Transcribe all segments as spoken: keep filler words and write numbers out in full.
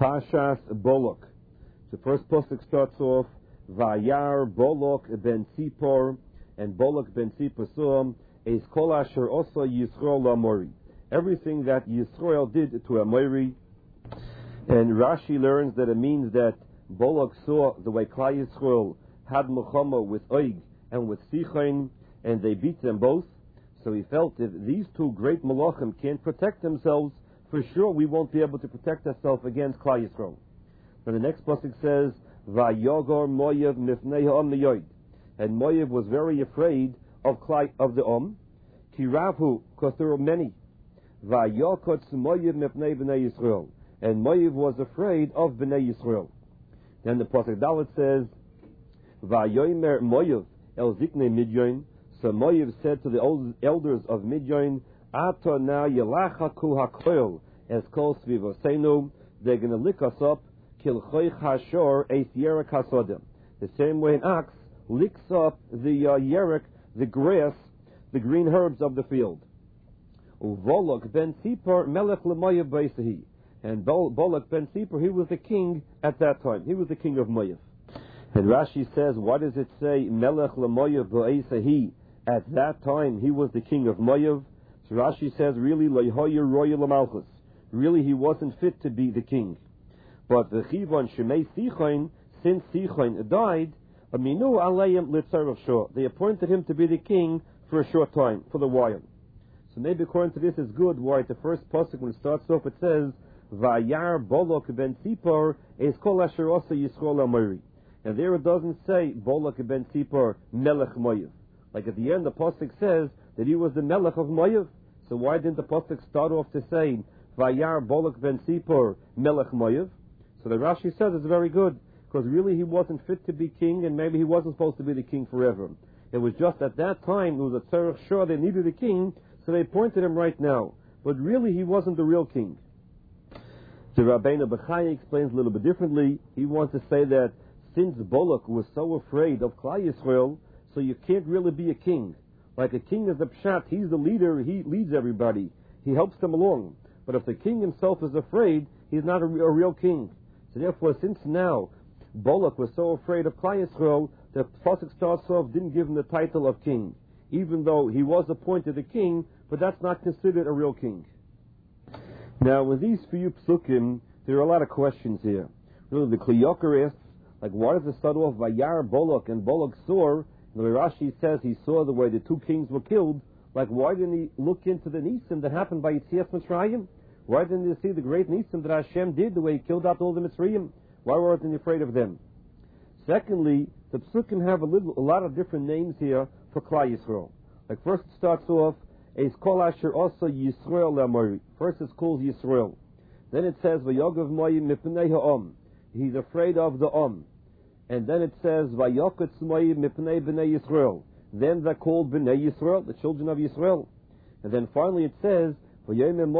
Pashas Bolok. The first pasuk starts off, Vayar Bolok ben Sipor, and Bolok ben Sipor saw Eis Kol Asher Osa Yisrael Amori. Everything that Yisrael did to Amori. And Rashi learns that it means that Bolok saw the way Klal Yisrael had Muhammad with Oig and with Sichain, and they beat them both. So he felt if these two great Malachim can't protect themselves, for sure we won't be able to protect ourselves against Klal Yisrael. And the next pasuk says, Vayogor Moyev mifnei ha'am miyoid. And Moyev was very afraid of Klal, of the Om. Kiravu, because there were many. Vayokotz Moyev mifnei b'nei Yisrael. And Moyev was afraid of b'nei Yisrael. Then the pasuk Dalet says, Vayomer Moyev el ziknei Midyon. So Moyev said to the old elders of Midyon, Ato na yelachaku hakoil es kol svivosenu. They're going to lick us up. Kilchoich hashor eis yerek hasodim. The same way an ox licks up the uh, yerek, the grass, the green herbs of the field. Uvolok ben Sipor melech leMoyev beisahi. And Bolok ben Sipor, he was the king at that time. He was the king of Moyev. And Rashi says, what does it say? Melech leMoyev beisahi. At that time, he was the king of Moyev. So Rashi says, really, leihoyer royal lamalchus. Really, he wasn't fit to be the king. But the chivon shemei Sichain, since Sichain died, aminu alayim litzarach shor. They appointed him to be the king for a short time, for the while. So maybe according to this is good. Why at the first pasuk when it starts off it says, Vayar Bolok ben Sipor eis kol asher osa Yisrael amori. And there it doesn't say Bolok ben Sipor melech Moyev. Like at the end the pasuk says that he was the melech of Moyev. So why didn't the pasuk start off to say Vayar Bolok ben Sipor melech Moyev? So the Rashi says it's very good, because really he wasn't fit to be king, and maybe he wasn't supposed to be the king forever. It was just at that time, it was a tzarech shor, they needed a king, so they appointed him right now. But really he wasn't the real king. The Rabbeinu Bechaya explains a little bit differently. He wants to say that since Bolok was so afraid of Klal Yisrael, so you can't really be a king. Like a king is a pshat, he's the leader, he leads everybody, he helps them along. But if the king himself is afraid, he's not a, a real king. So therefore, since now Bolok was so afraid of Klal Yisrael, the pasuk starts off didn't give him the title of king, even though he was appointed a king, but that's not considered a real king. Now, with these few psukim, there are a lot of questions here. Really, the Kli Yakar asks, like, why does it start off Vayar Bolok and Bolok saw? The Rashi says he saw the way the two kings were killed. Like, why didn't he look into the nisim that happened by Yetzias Mitzrayim? Why didn't he see the great nisim that Hashem did, the way he killed out all the Mitzrayim? Why wasn't he afraid of them? Secondly, the psukim have a, little, a lot of different names here for Klal Yisrael. Like, first it starts off, Eis Kol Asher Osa Yisrael Amori. First it's called Yisrael. Then it says, Vayogav Moyi Mipnei Ha'om. He's afraid of the Om. And then it says, Vayoketz Moyi Mipnei B'nei Yisrael. Then they're called B'nei Yisrael, the children of Yisrael. And then finally it says, This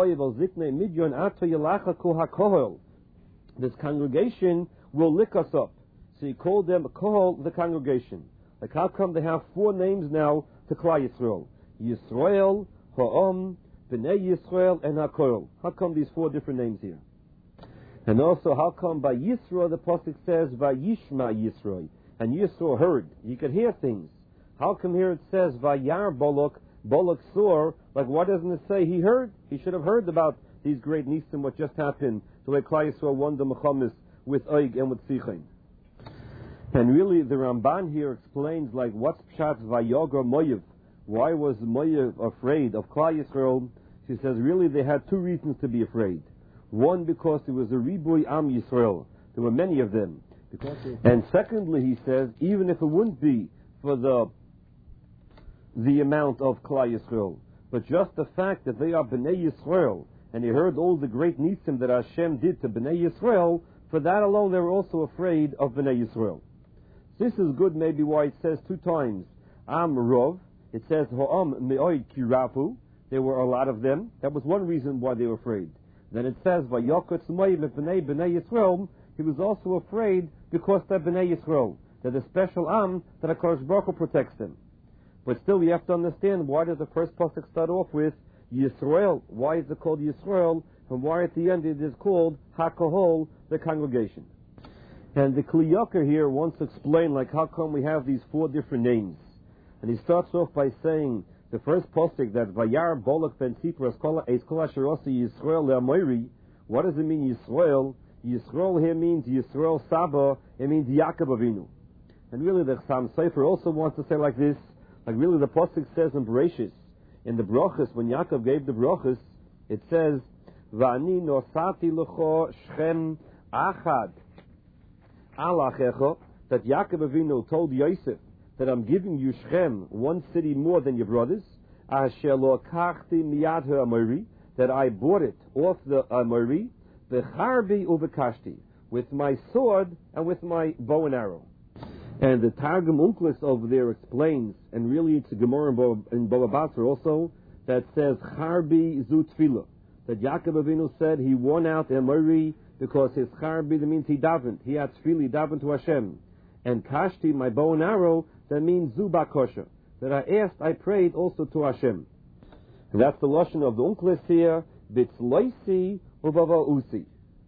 congregation will lick us up. So he called them Kohol, the congregation. Like how come they have four names now to Klal Yisrael? Yisrael, Ha'om, B'nai Yisrael, and HaKoil. How come these four different names here? And also, how come by Yisrael the pasuk says Vayishma Yisrael, and Yisrael heard? You could hear things. How come here it says Vayar Bolok, Bolok saw? Like why doesn't it say he heard? He should have heard about these great nisim, what just happened, the way Klal Yisrael won the Mechamis with Oig and with Sichain. And really, the Ramban here explains like what's Pshat Vayogar Moyev. Why was Moyev afraid of Klal Yisrael? She says really they had two reasons to be afraid. One, because there was a Riboy Am Yisrael. There were many of them. And secondly, he says, even if it wouldn't be for the the amount of Klal Yisrael, but just the fact that they are B'nai Yisrael, and he heard all the great nisim that Hashem did to B'nai Yisrael, for that alone they were also afraid of B'nai Yisrael. This is good maybe why it says two times, Am Rov, it says, Ho'am Me'oid Kirapu, there were a lot of them. That was one reason why they were afraid. Then it says, Vayoketz Moyev B'nai B'nai Yisrael, he was also afraid because they're B'nai Yisrael. They're the special Am that HaKadosh Baruch Hu protects them. But still, we have to understand why does the first pasuk start off with Yisrael? Why is it called Yisrael and why at the end it is called HaKohol, the congregation. And the Kli Yakar here wants to explain, like, how come we have these four different names. And he starts off by saying, the first postic, that Vayar Bolak Ben Sipra Es Kol Asher Osi Yisrael Le'amoiri. What does it mean, Yisrael? Yisrael here means Yisrael Saba, it means Yaakov Avinu. And really the Chassam Sofer also wants to say like this, like really the postic says in Bereshis, in the Brochus, when Yaakov gave the Brochus, it says, Va'ani nosati lecho Shchem achad alachecho, that Yaakov Avinu told Yosef that I'm giving you Shchem, one city more than your brothers, asher lo kachti miyad ha'amori, that I bought it off the Amori, b'charbi u'b'kashti, with my sword and with my bow and arrow. And the Targum Unklis over there explains, and really it's a Gemara in Baba Basra also, that says, Charbi zu tefillah, that Yaakov Avinu said he won out Amori because his Charbi, that means he davened, he had tefillah, he davened to Hashem. And Kashti, my bow and arrow, that means zu bakosha, that I asked, I prayed also to Hashem. And that's the lashon of the Unklis here, bitzloisi ubava usi.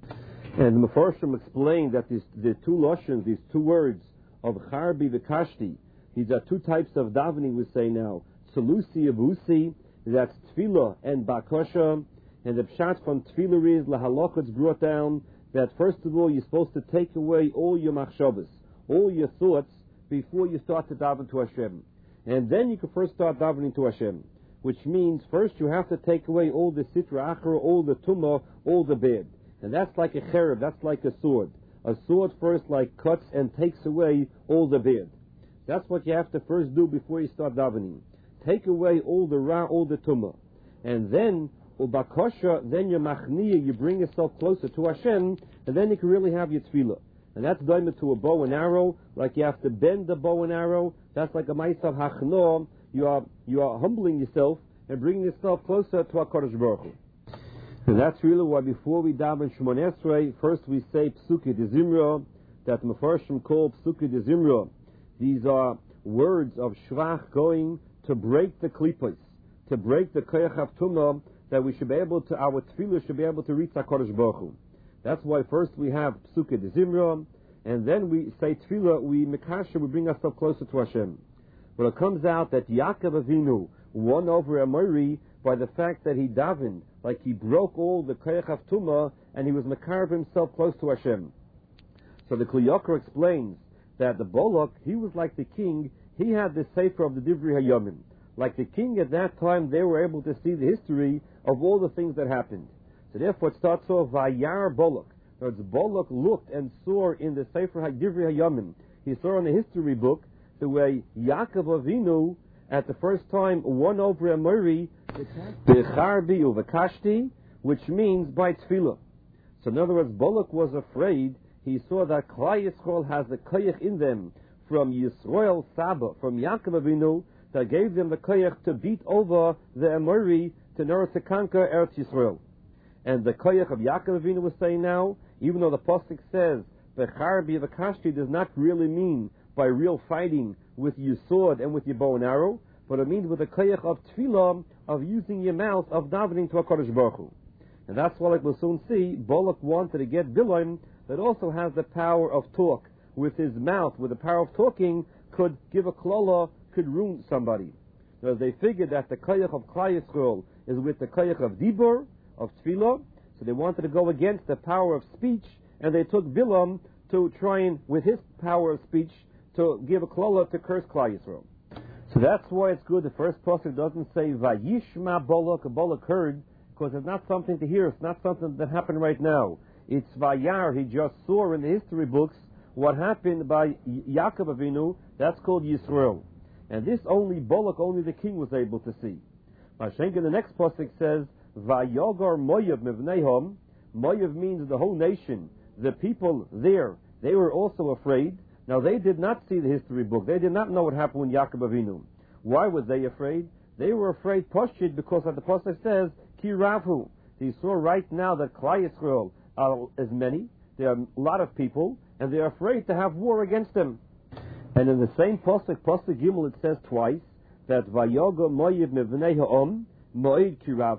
And the Mefarshim explained that these, the two lashons, these two words of Charbi v'Kashti, these are two types of davening we say now. Tzelusi avusi, that's tefillah and bakosha. And the pshat from tefillah is, lahaloch, it's brought down that first of all you're supposed to take away all your machshavas, all your thoughts, before you start to daven to Hashem. And then you can first start davening to Hashem. Which means first you have to take away all the sitra achra, all the tumah, all the bad. And that's like a cherub, that's like a sword. A sword first like cuts and takes away all the bad. That's what you have to first do before you start davening. Take away all the ra, all the tumah. And then, ubakosha, then your machniya, you bring yourself closer to Hashem, and then you can really have your tefillah. And that's done to a bow and arrow, like you have to bend the bow and arrow. That's like a ma'asav hachno. You are you are humbling yourself and bringing yourself closer to HaKadosh Baruch Hu. And that's really why before we daven Shemon Esrei, first we say Psuki de Zimra, that Mefarshim call Psuki de Zimra. These are words of Shvach going to break the klipos, to break the koyach of tumah, that we should be able to, our tefillah should be able to reach HaKadosh Baruch Hu. That's why first we have Psuki de Zimra, and then we say tefillah, we mekasher, we bring ourselves closer to Hashem. But it comes out that Yaakov Avinu won over Amori by the fact that he davened, like he broke all the koyach of tumah, and he was mekarev himself close to Hashem. So the Kli Yakar explains that the Bolak, he was like the king, he had the sefer of the Divrei Hayomim. Like the king at that time, they were able to see the history of all the things that happened. So therefore it starts off, Vayar Bolak. In other words, Bolak looked and saw in the sefer Divrei Hayomim, he saw in the history book, the way Yaakov Avinu, at the first time, won over Amori, B'charbi u'v'kashti, which means by tefillah. So in other words, Bolak was afraid. He saw that Klal Yisrael has the koyach in them from Yisrael Saba, from Yaakov Avinu, that gave them the koyach to beat over the Amori, to know to conquer Eretz Yisrael. And the koyach of Yaakov Avinu was saying now, even though the pasuk says B'charbi u'v'kashti does not really mean by real fighting with your sword and with your bow and arrow, but it means with the koyach of tefillah, of using your mouth, of davening to HaKadosh Baruch Hu. And that's why, like we'll soon see, Bolak wanted to get Bilam that also has the power of talk. With his mouth, with the power of talking, could give a klala, could ruin somebody. So they figured that the koyach of Klal Yisrael is with the koyach of dibur, of tefillah, so they wanted to go against the power of speech, and they took Bilam to try and, with his power of speech, to give a klala to curse Klal Yisrael. So that's why it's good the first pasuk doesn't say Vayishma Bolak, a Bolak heard, because it's not something to hear, it's not something that happened right now. It's Vayar, he just saw in the history books what happened by Yaakov Avinu, that's called Yisrael. And this only Bolak, only the king was able to see. Mashenka, the next pasuk says, Vayogar Moav Mivnehom. Moav means the whole nation, the people there, they were also afraid. Now they did not see the history book. They did not know what happened with Yaakov Avinu. Why were they afraid? They were afraid Poshid because as the pasuk says, Ki Ravu. They saw right now that Klal Yisrael are as many. There are a lot of people, and they are afraid to have war against them. And in the same pasuk, pasuk Gimel, it says twice that Vayoga Moav Mivnei Ha'om Moed Ki Ravu,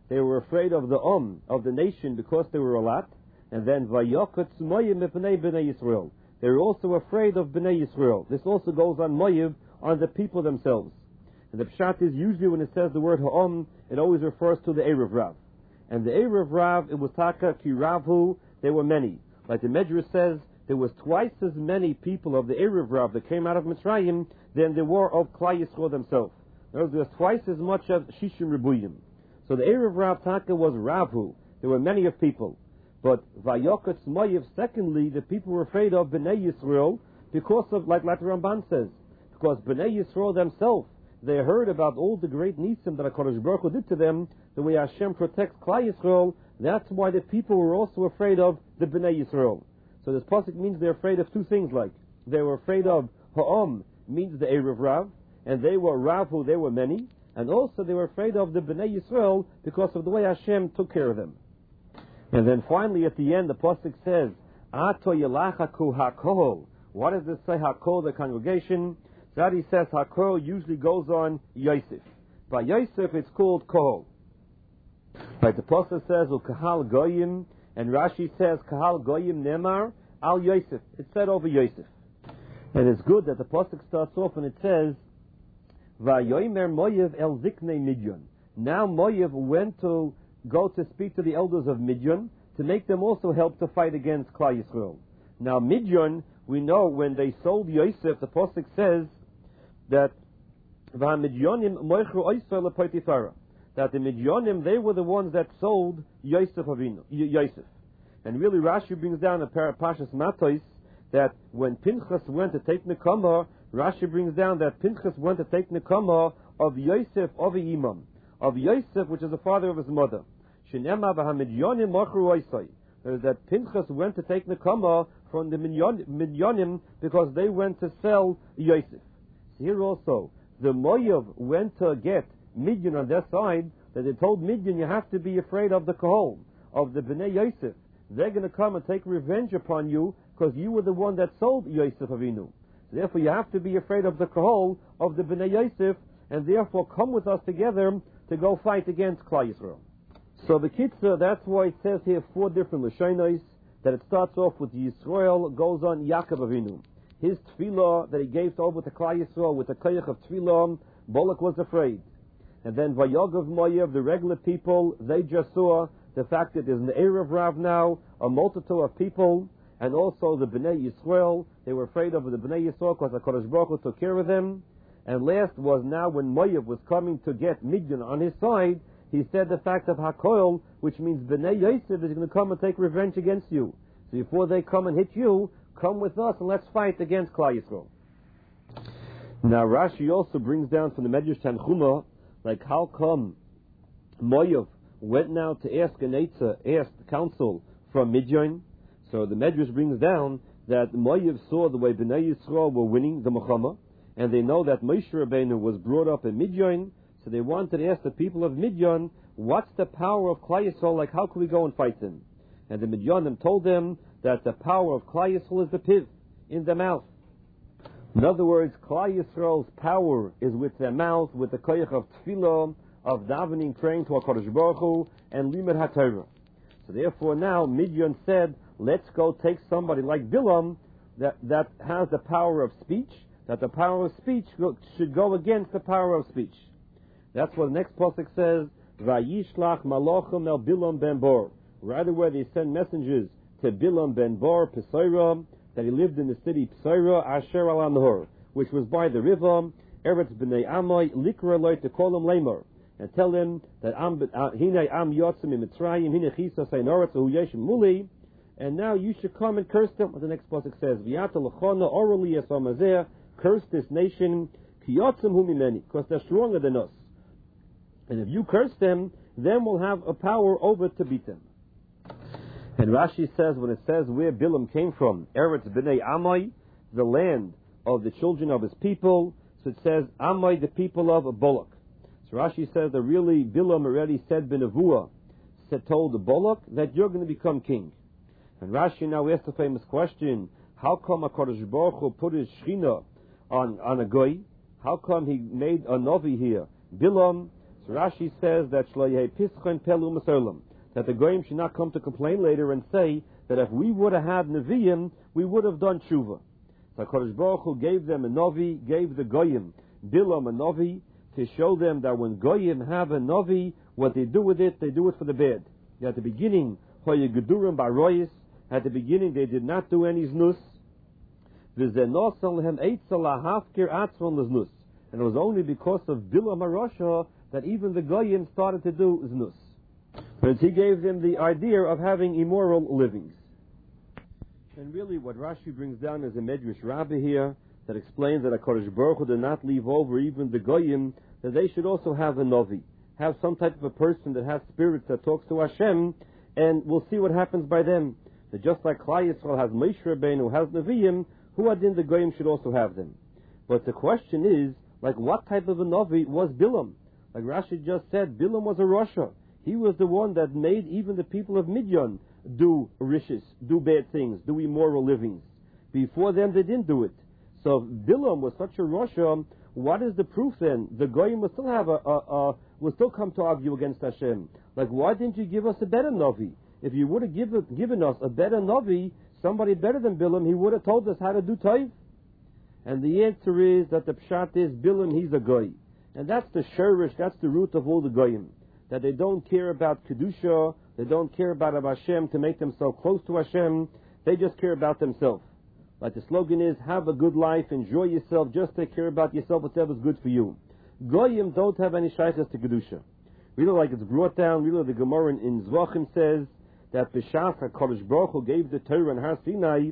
they were afraid of the Om, of the nation, because they were a lot. And then Vayokot Moyev Mipnei Bnei Yisrael. They were also afraid of Bnei Yisrael. This also goes on Moyev, on the people themselves. And the pshat is usually when it says the word Ha'om, it always refers to the Erev Rav. And the Erev Rav, it was Taka Ki Ravhu, there were many. Like the Medrash says, there was twice as many people of the Erev Rav that came out of Mitzrayim than there were of Klai Yisrael themselves. There was, there was twice as much of Shishim Rebuyim. So the Erev Rav Taka was Ravhu. There were many of people. But Vayokot Moyev, secondly, the people were afraid of Bnei Yisrael because of, like, like the Ramban says, because Bnei Yisrael themselves, they heard about all the great nisim that HaKadosh Baruch Hu did to them, the way Hashem protects Klai Yisrael. That's why the people were also afraid of the Bnei Yisrael. So this pasuk means they're afraid of two things, like they were afraid of Ha'om, means the Erev Rav, and they were Ravhu, they were many, and also they were afraid of the Bnei Yisrael because of the way Hashem took care of them. And then finally at the end the pasuk says, Ato Yelachaku HaKol. What does this say, HaKol, the congregation? That he says HaKol usually goes on Yosef. By Yosef it's called Kohol. Right, the pasuk says Ukahal Goyim, and Rashi says Kahal Goyim Nemar Al Yosef. It's said over Yosef. And it's good that the pasuk starts off and it says Vayomer Moyev El Ziknei Midyon. Now Moyev went to go to speak to the elders of Midyon to make them also help to fight against Klai Yisrael. Now Midyon, we know when they sold Yosef, the pasuk says that V'hamidyonim moichru oisar lePotifara, that the Midyonim, they were the ones that sold Yosef Avinu, Yosef. And really Rashi brings down a Parashas Matos that when Pinchas went to take Nekama, Rashi brings down that Pinchas went to take Nekama of Yosef of Imam, of Yosef, which is the father of his mother. Shenema v'hamidyonim mochru oisai. That Pinchas went to take Nekama from the Midyonim because they went to sell Yosef. Here also, the Moyev went to get Midyan on their side, that they told Midyan, you have to be afraid of the Kohol, of the Bnei Yosef. They're going to come and take revenge upon you because you were the one that sold Yosef Avinu. So therefore you have to be afraid of the Kohol, of the Bnei Yosef, and therefore come with us together to go fight against Klai Yisrael. So the Kitzur, that's why it says here four different Lashonos, that it starts off with Yisrael, goes on Yaakov Avinu. His tefillah that he gave to over to Klai Yisrael with the koyach of tefillah, Bolak was afraid. And then Vayogov Moyev, the regular people, they just saw the fact that there's an Erev Rav now, a multitude of people, and also the Bnei Yisrael. They were afraid of the Bnei Yisrael because HaKadosh Baruch Hu took care of them. And last was now when Moyev was coming to get Midyan on his side, he said the fact of HaKoil, which means Bnei Yosef is going to come and take revenge against you. So before they come and hit you, come with us and let's fight against Klai Yisrael. Now Rashi also brings down from the Medrash Tanchuma, like how come Moyev went now to ask an Eitzah, asked counsel from Midyan. So the Medrash brings down that Moyev saw the way Bnei Yisrael were winning the Milchama, and they know that Moshe Rabbeinu was brought up in Midyan, so they wanted to ask the people of Midyan, what's the power of Klai Yisrael, like how can we go and fight them? And the Midyanim told them that the power of Klai Yisrael is the piv, in the mouth. In other words, Klai Yisrael's power is with their mouth, with the koyach of tefillah, of davening, praying to HaKadosh Baruch Hu, and limud HaTorah. So therefore now Midyan said, let's go take somebody like Bilam that, that has the power of speech, that the power of speech go, should go against the power of speech. That's what the next pasuk says, Vayishlach malachim el Bilam ben Bor. Rather where they send messengers to Bilam ben Bor, Pesaira, that he lived in the city Pesaira, Asher al Nahor, which was by the river, Eretz b'nei Amoy, Likra loy to call him Lamar, and tell him that Hinei am yotzim in Mitzrayim, Hinei chisa sein oretz hu yeshim muli, and now you should come and curse them. What the next pasuk says, V'yata l'chona orali esamazeh, curse this nation, ki yotzim hu mimeni, because they're stronger than us. And if you curse them, then we'll have a power over to beat them. And Rashi says, when it says where Bilam came from, Eretz b'nei Amoy, the land of the children of his people, so it says Amoy, the people of Bolak. So Rashi says that really Bilam already said Benavua, said told the Bolak that you're going to become king. And Rashi now asks the famous question, how come HaKadosh Baruch Hu put his Shechina on, on a goy? How come he made a Novi here, Bilam? So Rashi says that Shlo Yehei Pischon Pelu Maserlam, that the Goyim should not come to complain later and say that if we would have had Nevi'im, we would have done Tshuva. So HaKadosh Baruch Hu gave them a Novi, gave the Goyim Bilam a Novi, to show them that when Goyim have a Novi, what they do with it, they do it for the bad. At the beginning, Hoye Gedurim Baroyis, at the beginning they did not do any Znus. And it was only because of Bilam HaRasha that even the Goyim started to do Znus. But he gave them the idea of having immoral livings. And really what Rashi brings down is a Medrash Rabbah here that explains that HaKadosh Baruch Hu did not leave over even the Goyim, that they should also have a Novi, have some type of a person that has spirits that talks to Hashem, and we'll see what happens by them. That just like Klal Yisrael has Moshe Rabbeinu, who has Nevi'im, who adin the Goyim should also have them. But the question is, like what type of a Novi was Bilam? Like Rashi just said, Bilam was a Rasha. He was the one that made even the people of Midian do rishis, do bad things, do immoral livings. Before them they didn't do it. So if Bilam was such a Rasha, what is the proof then? The Goyim will still have a, a, a will still come to argue against Hashem. Like why didn't you give us a better Novi? If you would have given, given us a better Novi, somebody better than Bilam, he would have told us how to do Taiv. And the answer is that the Pshat is Bilam, he's a Goy. And that's the Sherish, that's the root of all the Goyim. That they don't care about Kedusha, they don't care about Hashem to make themselves close to Hashem, they just care about themselves. Like the slogan is, have a good life, enjoy yourself, just take care about yourself, whatever's good for you. Goyim don't have any shaykhs to Kedusha. Really, like it's brought down, really the Gemara in, in Zvachim says that B'shach HaKadosh Baruch Hu gave the Torah in Har Sinai,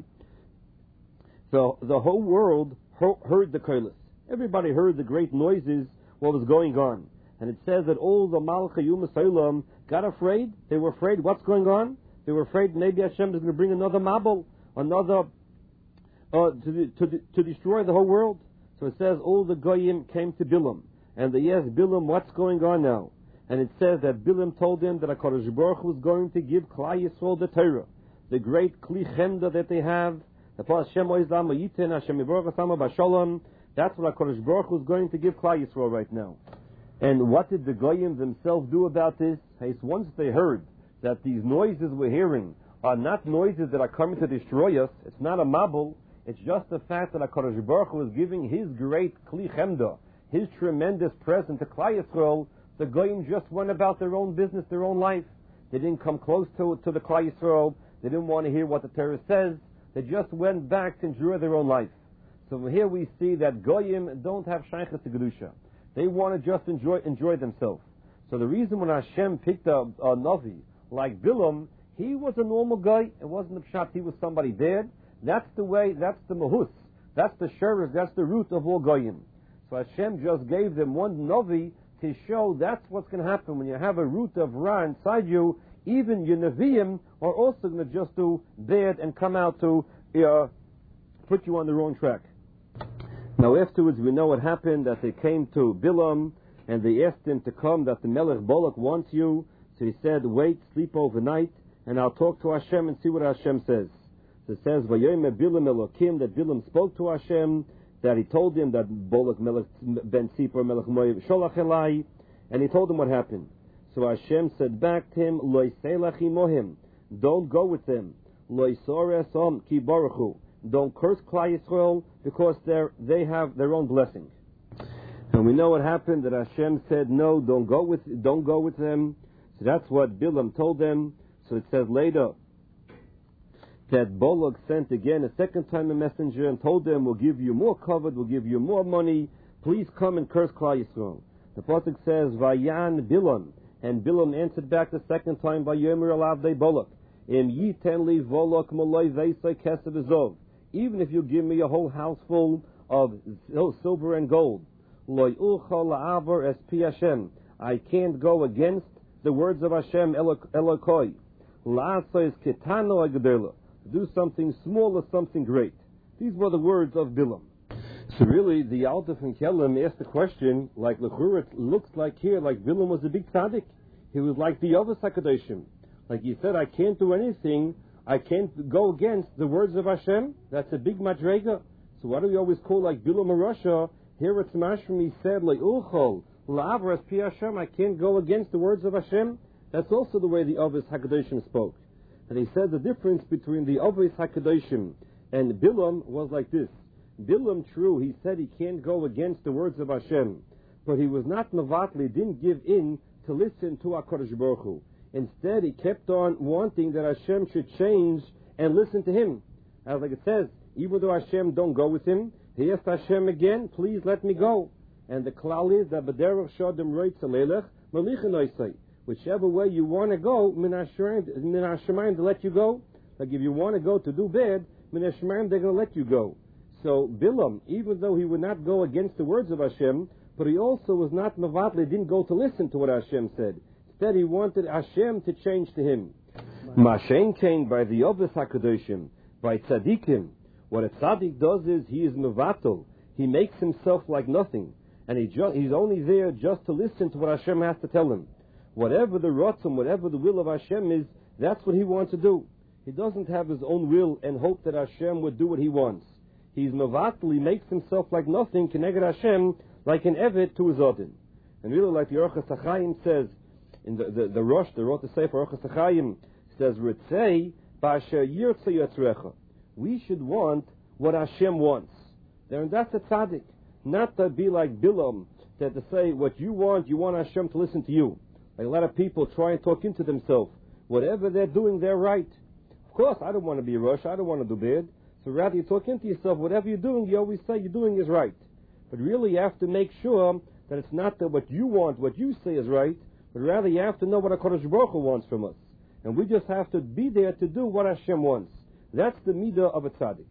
so the whole world heard the kolos. Everybody heard the great noises, what was going on. And it says that all the Malchei Umas Olam got afraid. They were afraid what's going on. They were afraid maybe Hashem is going to bring another Mabul, another, uh, to, to, to destroy the whole world. So it says all the Goyim came to Bilam. And they asked Bilam, what's going on now? And it says that Bilam told them that HaKadosh Baruch Hu was going to give Klal Yisrael the Torah, the great Kli Chemda that they have. The Hashem Oizlam Yitin Hashem Yiborach Asama Bashalom. That's what HaKadosh Baruch Hu is going to give Klal Yisrael right now. And what did the Goyim themselves do about this? Hey, once they heard that these noises we're hearing are not noises that are coming to destroy us, it's not a mabul, it's just the fact that HaKadosh Baruch Hu is giving His great Kli Chemda, His tremendous present to Klal Yisrael, the Goyim just went about their own business, their own life. They didn't come close to, to the Klal Yisrael. They didn't want to hear what the Torah says. They just went back to enjoy their own life. So here we see that Goyim don't have shaykhs to Kedusha. They want to just enjoy enjoy themselves. So the reason when Hashem picked a, a Navi like Bilam, he was a normal guy. It wasn't a pshat, he was somebody bad. That's the way, that's the mahus. That's the sheriff, that's the root of all Goyim. So Hashem just gave them one Navi to show that's what's going to happen when you have a root of Ra inside you. Even your Nevi'im are also going to just do bad and come out to uh, put you on the wrong track. Now afterwards we know what happened, that they came to Bilam and they asked him to come, that the Melech Bolak wants you. So he said, wait, sleep overnight, and I'll talk to Hashem and see what Hashem says. So it says, Vayoyim Bilam Elokim, that Bilam spoke to Hashem, that he told him that Bolak Melech Ben Sipor Melech Moav Sholach Elai, and he told him what happened. So Hashem said back to him, Lo Yiselach Imohim, don't go with them. Lo Yisor Esom Ki Baruchu, don't curse Klal Yisrael because they they have their own blessing. And we know what happened, that Hashem said no, don't go with don't go with them. So that's what Bilam told them. So it says later that Bolak sent again a second time a messenger and told them, we'll give you more covet, we'll give you more money, please come and curse Klal Yisrael. The pasuk says Vayan Bilam, and Bilam answered back the second time, Vayomer Alav De Bolak, Im Yiten Li Volok Moloi Veisai Kesev Ezov, even if you give me a whole house full of silver and gold, Loi Uchol La'avar Es Pi Hashem, I can't go against the words of Hashem Elokoi. La'asa is Ketano Agderla, do something small or something great. These were the words of Bilam. So really, the Alter from Kelem asked the question, like Lechur, it looks like here, like Bilam was a big tzaddik. He was like the other Sakadoshim. Like he said, I can't do anything, I can't go against the words of Hashem. That's a big madrega. So why do we always call like Bilam a Rasha? Here it's mashram, he said, like Uchol, La'avras pi Hashem, I can't go against the words of Hashem. That's also the way the Avos HaKadoshim spoke. And he said the difference between the Avos HaKadoshim and Bilam was like this. Bilam, true, he said he can't go against the words of Hashem, but he was not Mavatli, didn't give in to listen to HaKadosh Baruch Hu. Instead, he kept on wanting that Hashem should change and listen to him. As like it says, even though Hashem don't go with him, he asked Hashem again, please let me go. And the klal is that b'derech shodim roitz leilech malichin oisai. Whichever way you want to go, min hashemayim to let you go. Like if you want to go to do bad, min hashemayim they're going to let you go. So Bilam, even though he would not go against the words of Hashem, but he also was not mavatli, didn't go to listen to what Hashem said. Instead, he wanted Hashem to change to him. Mashen came by the Avos HaKadoshim, by tzaddikim. What a tzaddik does is he is mevatel. He makes himself like nothing, and he ju- he's only there just to listen to what Hashem has to tell him. Whatever the rotzim, whatever the will of Hashem is, that's what he wants to do. He doesn't have his own will and hope that Hashem would do what he wants. He's mevatel. He makes himself like nothing, keneged Hashem, like an evet to his odin. And really, like the Orchos HaChaim says, in the the, the Rosh, the wrote the Sefer Orchos HaChaim, says, Ritzei b'asher yirtzeh yotzrecha. We should want what Hashem wants. And that's a tzaddik. Not to be like Bilam, that to say what you want, you want Hashem to listen to you. Like a lot of people try and talk into themselves. Whatever they're doing, they're right. Of course, I don't want to be a rush. I don't want to do bad. So rather you talk into yourself, whatever you're doing, you always say you're doing is right. But really you have to make sure that it's not that what you want, what you say is right, but rather you have to know what HaKadosh Baruch Hu wants from us. And we just have to be there to do what Hashem wants. That's the midah of a tzaddik.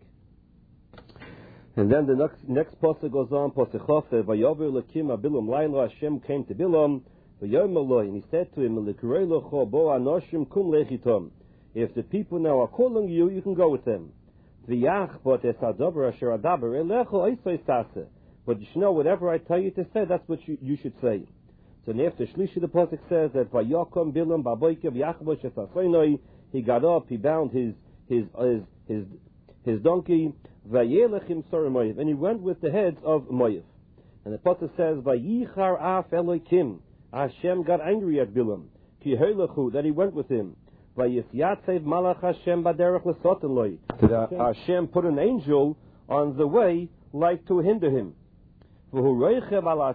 And then the next next pasuk goes on, pasuk Chof, Vayover Elokim Bilam Laila, Hashem came to Bilam, Vayom Eloi, and he said to him, L'kurei locho bo anoshim kum lechitom. If the people now are calling you, you can go with them. V'yach bot es hadaber asher adaber elecho oisoi sase. But you should know, whatever I tell you to say, that's what you, you should say. So after Shlishi, the pasuk says that Vayokom Bilam baboike v'yachbosh es hasoinoi, he got up, he bound his his his his, his donkey, vayelechim sor Moav, and he went with the heads of Moav. And the pasuk says, Vayichar af Elokim, Hashem got angry at Bilam, ki heilechu, that he went with him. Vayisyatzeiv malach Hashem baderech lesoten loy, that Hashem put an angel on the way, like to hinder him. He was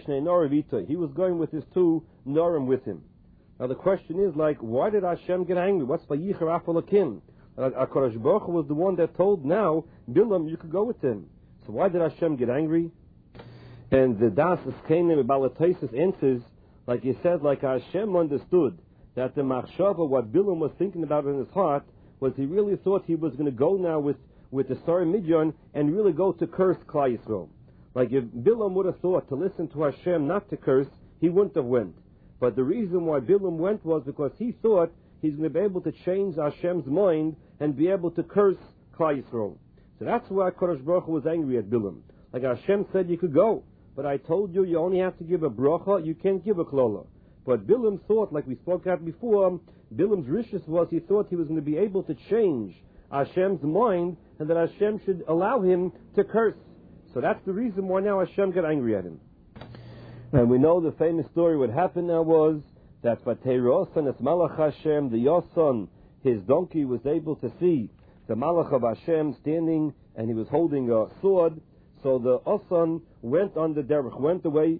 going with his two norim with him. Now the question is, like, why did Hashem get angry? What's Vayichar af Elokim? HaKadosh Baruch Hu was the one that told now Bilam you could go with him. So why did Hashem get angry? And the Das Eskenim Balatosis answers, like he said, like Hashem understood that the machshava, what Bilam was thinking about in his heart, was he really thought he was going to go now with, with the Sar Midyan and really go to curse Klal Yisrael. Like if Bilam would have thought to listen to Hashem, not to curse, he wouldn't have went. But the reason why Bilam went was because he thought he's going to be able to change Hashem's mind and be able to curse Klal Yisrael. So that's why Kodesh Baruch Hu was angry at Bilam. Like Hashem said, you could go, but I told you, you only have to give a bracha, you can't give a klola. But Bilam thought, like we spoke about before, Bilam's rishus was he thought he was going to be able to change Hashem's mind and that Hashem should allow him to curse. So that's the reason why now Hashem got angry at him. And we know the famous story. What happened now was that Vateirosan es Malach Hashem, the Yoson, his donkey was able to see the Malach of Hashem standing, and he was holding a sword. So the Osan went on the derech, went away.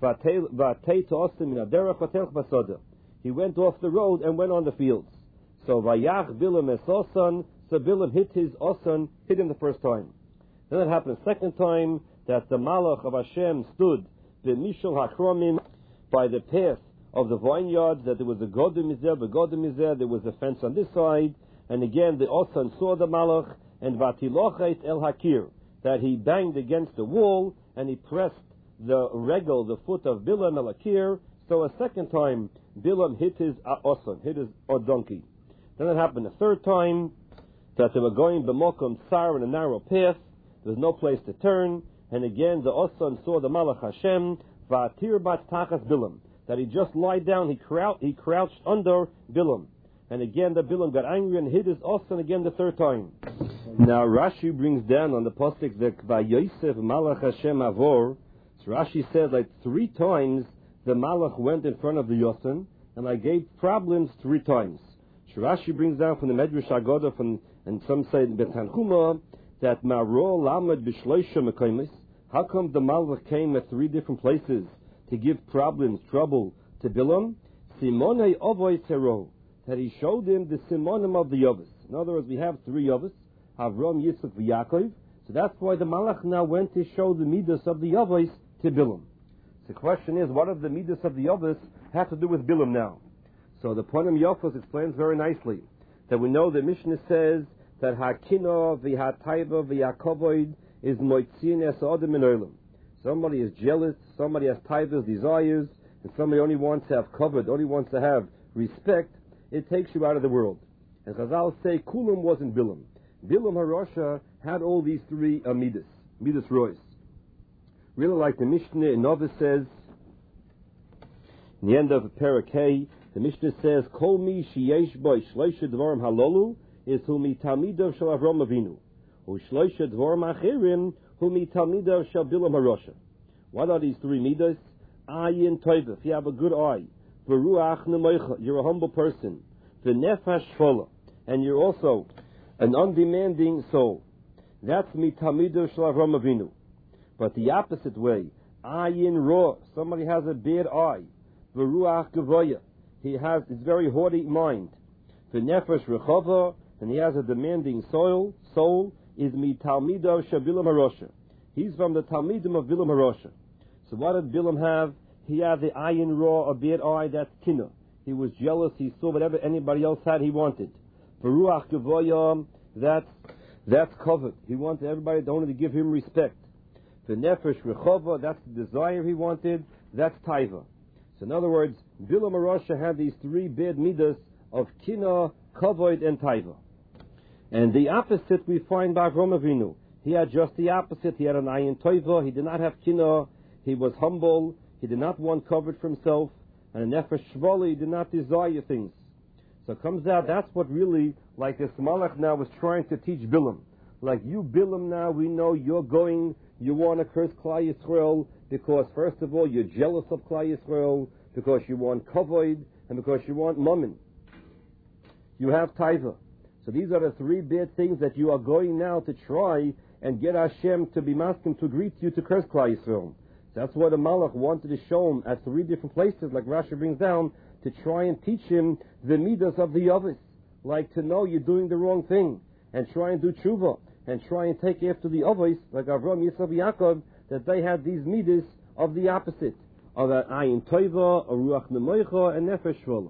He went off the road and went on the fields. So Vayach Bilam es Osan, so Bilam hit his Osan, hit him the first time. Then it happened the second time that the Malach of Hashem stood the Mishal Hakromim by the path of the vineyard, that there was a Godim is there, the Godim is there, there was a fence on this side, and again the Osan saw the Malach, and Vatilochet El Hakir, that he banged against the wall, and he pressed the regel, the foot of Bilam El Hakir, so a second time Bilam hit his uh, Osan, hit his uh, donkey. Then it happened a third time, that they were going B'mokom Tsar in a narrow path, there was no place to turn, and again the Osan saw the Malach Hashem, Vatir Bat Tachas Bilam, that he just lied down, he, crou- he crouched under Bilam. And again the Bilam got angry and hit his Osan again the third time. Now Rashi brings down on the pasuk that Vayosef Malach Hashem Avor, it's So Rashi said like three times the Malach went in front of the Yosan, and I gave problems three times. So Rashi brings down from the Medrash Agoda, from, and some say in Betanchuma, that Maro Lamed Bishloisha Mekoimis. How come the Malach came at three different places to give problems, trouble to Bilam? Simonei Ovoi Tero, that he showed him the Simonim of the Yovis. In other words, we have three Yovis, Avram, Yitzchak, and Yaakov. So that's why the Malach now went to show the Midas of the Yovis to Bilam. The question is, what have the Midas of the Yovis have to do with Bilam now? So the Ponim Yofos explains very nicely that we know the Mishnah says that Hakino v'Hataiva v'Yakovoid is Moitzin es Odom in Olam. Somebody is jealous, somebody has taivas, desires, and somebody only wants to have covered, only wants to have respect. It takes you out of the world. And Chazal say Kulam wasn't Bilam. Bilam Harosha had all these three uh, Midas, Midas Rois. Really like the Mishnah in Novis says, in the end of Parakeh, the Mishnah says, Kol mi sheyesh bo shloisha dvarim halolu is hu mi talmidav shel Avram Avinu, hu shloisha dvarim achirim hu mi talmidav shel Bilam Harosha. What are these three Midas? Ayin toiv, if you have a good eye. V'ruach nemoicha, you're a humble person. V'nefesh shvola, and you're also an undemanding soul. That's mi talmidav shel Avram Avinu. But the opposite way, ayin ro, somebody has a bad eye. V'ruach gavoya, he has this very haughty mind. V'nefesh rechava, and he has a demanding soul. Soul is mi talmidav shel Bilam Harosha. He's from the talmidim of Bilam Harosha. So what did Bilam have? He had the ayin ro, a bad eye. That's kinna. He was jealous. He saw whatever anybody else had, he wanted. V'ruach gavoya, that's that's covered. He wanted everybody only to give him respect. The nefesh rechova, that's the desire he wanted, that's taiva. So in other words, Bilam Harosha had these three bad midas of kina, kavod, and taiva. And the opposite we find by Avram Avinu. He had just the opposite. He had an ayin taiva, he did not have kina, he was humble, he did not want covered for himself, and a nefesh shvali, he did not desire things. So it comes out, that's what really, like this Malach now was trying to teach Bilam. Like you, Bilam, now we know you're going, you want to curse Klal Yisrael because, first of all, you're jealous of Klal Yisrael, because you want kavod, and because you want mammon. You have taiva. So these are the three bad things that you are going now to try and get Hashem to be maskim to greet you to curse Klal Yisrael. So that's what the Malach wanted to show him at three different places, like Rashi brings down, to try and teach him the midas of the Yavis, like to know you're doing the wrong thing, and try and do tshuva, and try and take after the Avos, like Avram, Yitzchak, Yaakov, that they had these midas of the opposite, of an ayin toiva, a ruach nemoicha, and nefesh shvola.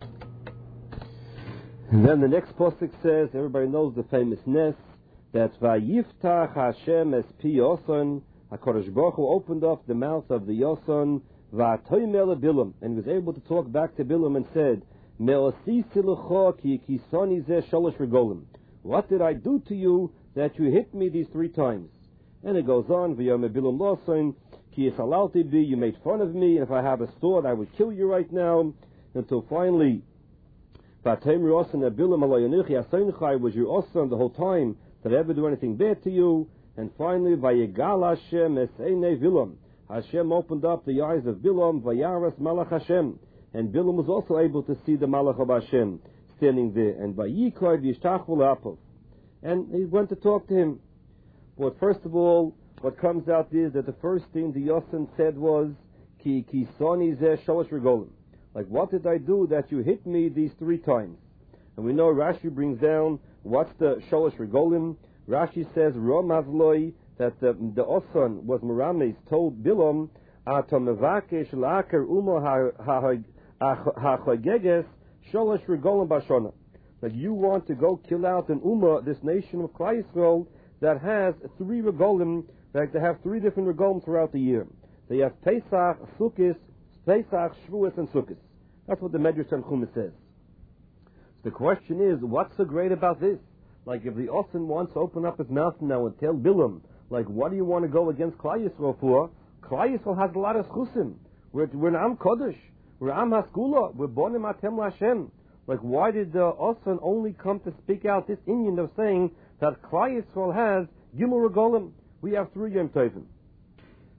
And then the next pasuk says, everybody knows the famous nes, that Vayiftach Hashem es pi Yoson, HaKadosh Baruch Hu opened up the mouth of the Yoson, Va'atoymel Bilam, and was able to talk back to Bilam and said, Me'osi silucho ki kisoni zeh shalosh regolim. What did I do to you that you hit me these three times? And it goes on, V'yom Bilam loson, ki yisalalti bi, you made fun of me, and if I have a sword, I would kill you right now. Until finally, V'atayim Yoson Bilam alayonuchi asaynuchai, was your osan the whole time, did I ever do anything bad to you? And finally, Vayegal Hashem eseinei Bilam, Hashem opened up the eyes of Bilam, Vayaras Malach Hashem, and Bilam was also able to see the Malach of Hashem standing there, and Vayikoi v'yishtachvu le'apov, and he went to talk to him. But first of all, what comes out is that the first thing the Yosan said was, Ki kisoni zeh shalosh regolim. Like, what did I do that you hit me these three times? And we know Rashi brings down, what's the shalosh regolim? Rashi says, Romazloi, that the, the Osan was Merames, told Bilam, Atam mevakesh la'aker umo ha'chogeges sholosh regolim bashona. That you want to go kill out an Ummah, this nation of Klal Yisrael, that has three regolim, like they have three different regolim throughout the year. They have Pesach, Sukkot, Pesach, Shavuos, and Sukkot. That's what the Medrash Tanchuma says. So the question is, what's so great about this? Like, if the Osan wants to open up his mouth now and tell Bilam, like, what do you want to go against Klal Yisrael for? Klal Yisrael has a lot of chusim. We're, we're an Am Kodesh. We're Am Haskula. We're Bonim Atem Lashem. Like, why did the Osan only come to speak out this Indian of saying that Klal Yisrael has Gimel Regolim? We have three Yom Tovim.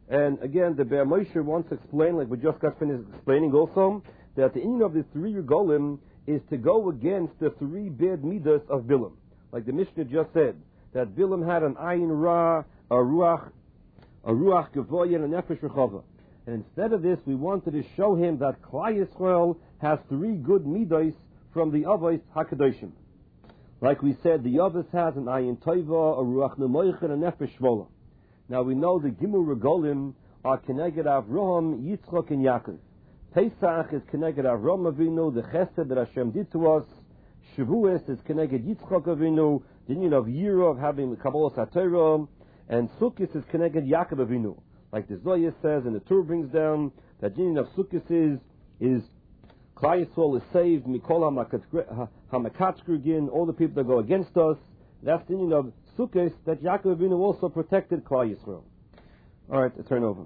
And again, the Be'er Moshe wants to explain, like we just got finished explaining also, that the inyan of the three regalim is to go against the three bad midas of Bilam. Like the Mishnah just said, that Bilam had an ayin ra, a ruach, a ruach gavoya, and a nefesh rechava. And instead of this, we wanted to show him that Klal Yisrael has three good midas from the Avos HaKadoshim. Like we said, the Avos has an ayin toiva, a ruach nemoich, and a nefesh shvola. Now we know the Gimel Regolim are Keneged Avraham, Yitzchok, and Yaakov. Pesach is Keneged Avraham Avinu, the Chesed that Hashem did to us. Shavuos is Keneged Yitzchok Avinu, the union of Yira, of having the Kabbalah HaTorah. And Sukkot is Keneged Yaakov Avinu. Like the Zohar says, and the Torah brings down, that the union of Sukkot is, is Klal Yisrael is saved, Mikol HaMakatzgrugin, all the people that go against us. That's the union of Sukkot, that Yaakov Avinu also protected Klal Yisrael. All right, turn over.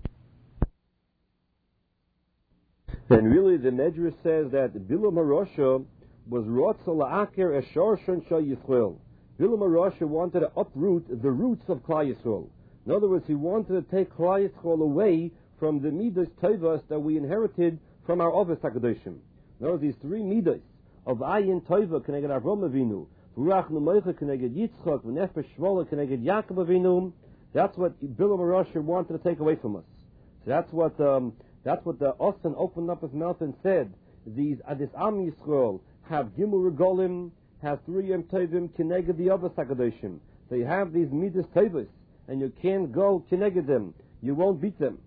And really, the Medrash says that Bilam HaRosha was Rotza La'aker Eshor Shon Shal Yisrael. Bilam HaRosha wanted to uproot the roots of Klal Yisrael. In other words, he wanted to take Klal Yisrael away from the Midas Tovas that we inherited from our Avos HaKadoshim. In other words, these three Midas of Ayin Tova Keneged Avraham Avinu, Ruach Nemoicha Keneged Yitzchak, V'nefesh Shvola Keneged Yaakov Avinu. That's what Bilam HaRosha wanted to take away from us. So that's what um, that's what the Osan opened up his mouth and said. These uh, this Am Yisrael have Gimel Regolim, have three Yom Tovim Keneged the Avos HaKadoshim. They have these Midas Tovos, and you can't go Keneged them. You won't beat them.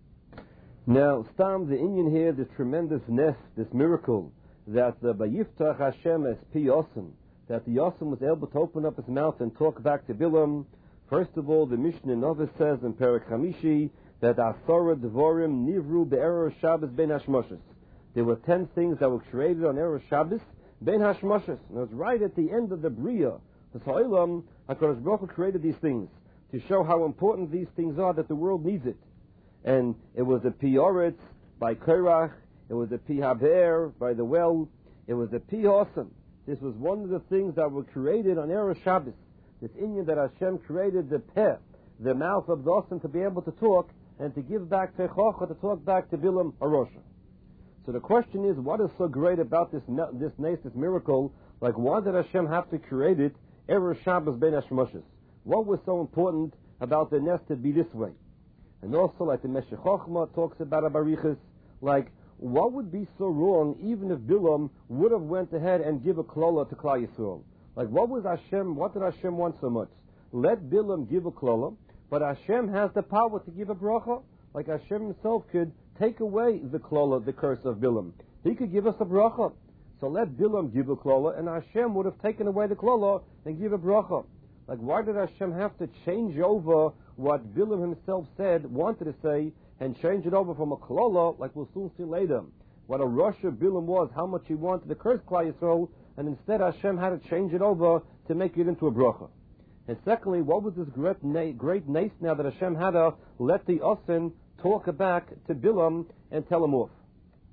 Now, Stam, the Indian here, this tremendous nest, this miracle, that the Bayiftach Hashem as Pi Osan, that the Yosem was able to open up his mouth and talk back to Bilam. First of all, the Mishnah Novis says in Perek Hamishi that Asara Devorim Nivru Be'erer Shabbos Ben Hashmoshes. There were ten things that were created on Erev Shabbos Ben Hashmoshes. And it was right at the end of the Bria. The Sa'ilam, HaKadosh Baruch Hu created these things to show how important these things are, that the world needs it. And it was a Pi Oretz by Korach, it was a Pi Haber by the well, it was a Pi Hosan. This was one of the things that were created on Erev Shabbos. This Inyan that Hashem created the peh, the mouth of the Osan, to be able to talk and to give back to Chocha, to talk back to Bilam HaRosha. So the question is, what is so great about this this this miracle? Like, why did Hashem have to create it Erev Shabbos Ben Hashmoshes? What was so important about the nest to be this way? And also, like the Meshech Chochmah talks about Abarichas, like, what would be so wrong even if Bilam would have went ahead and give a klola to Klal Yisrael? Like, what was Hashem, what did Hashem want so much? Let Bilam give a klola, but Hashem has the power to give a bracha. Like Hashem himself could take away the klola, the curse of Bilam. He could give us a bracha. So let Bilam give a klola, and Hashem would have taken away the klola and give a bracha. Like, why did Hashem have to change over what Bilam himself said, wanted to say, and change it over from a klola, like we'll soon see later, what a Rosh of Bilam was, how much he wanted to curse Klal Yisrael, and instead Hashem had to change it over to make it into a bracha. And secondly, what was this great na- great nace now that Hashem had to let the Osin talk back to Bilam and tell him off?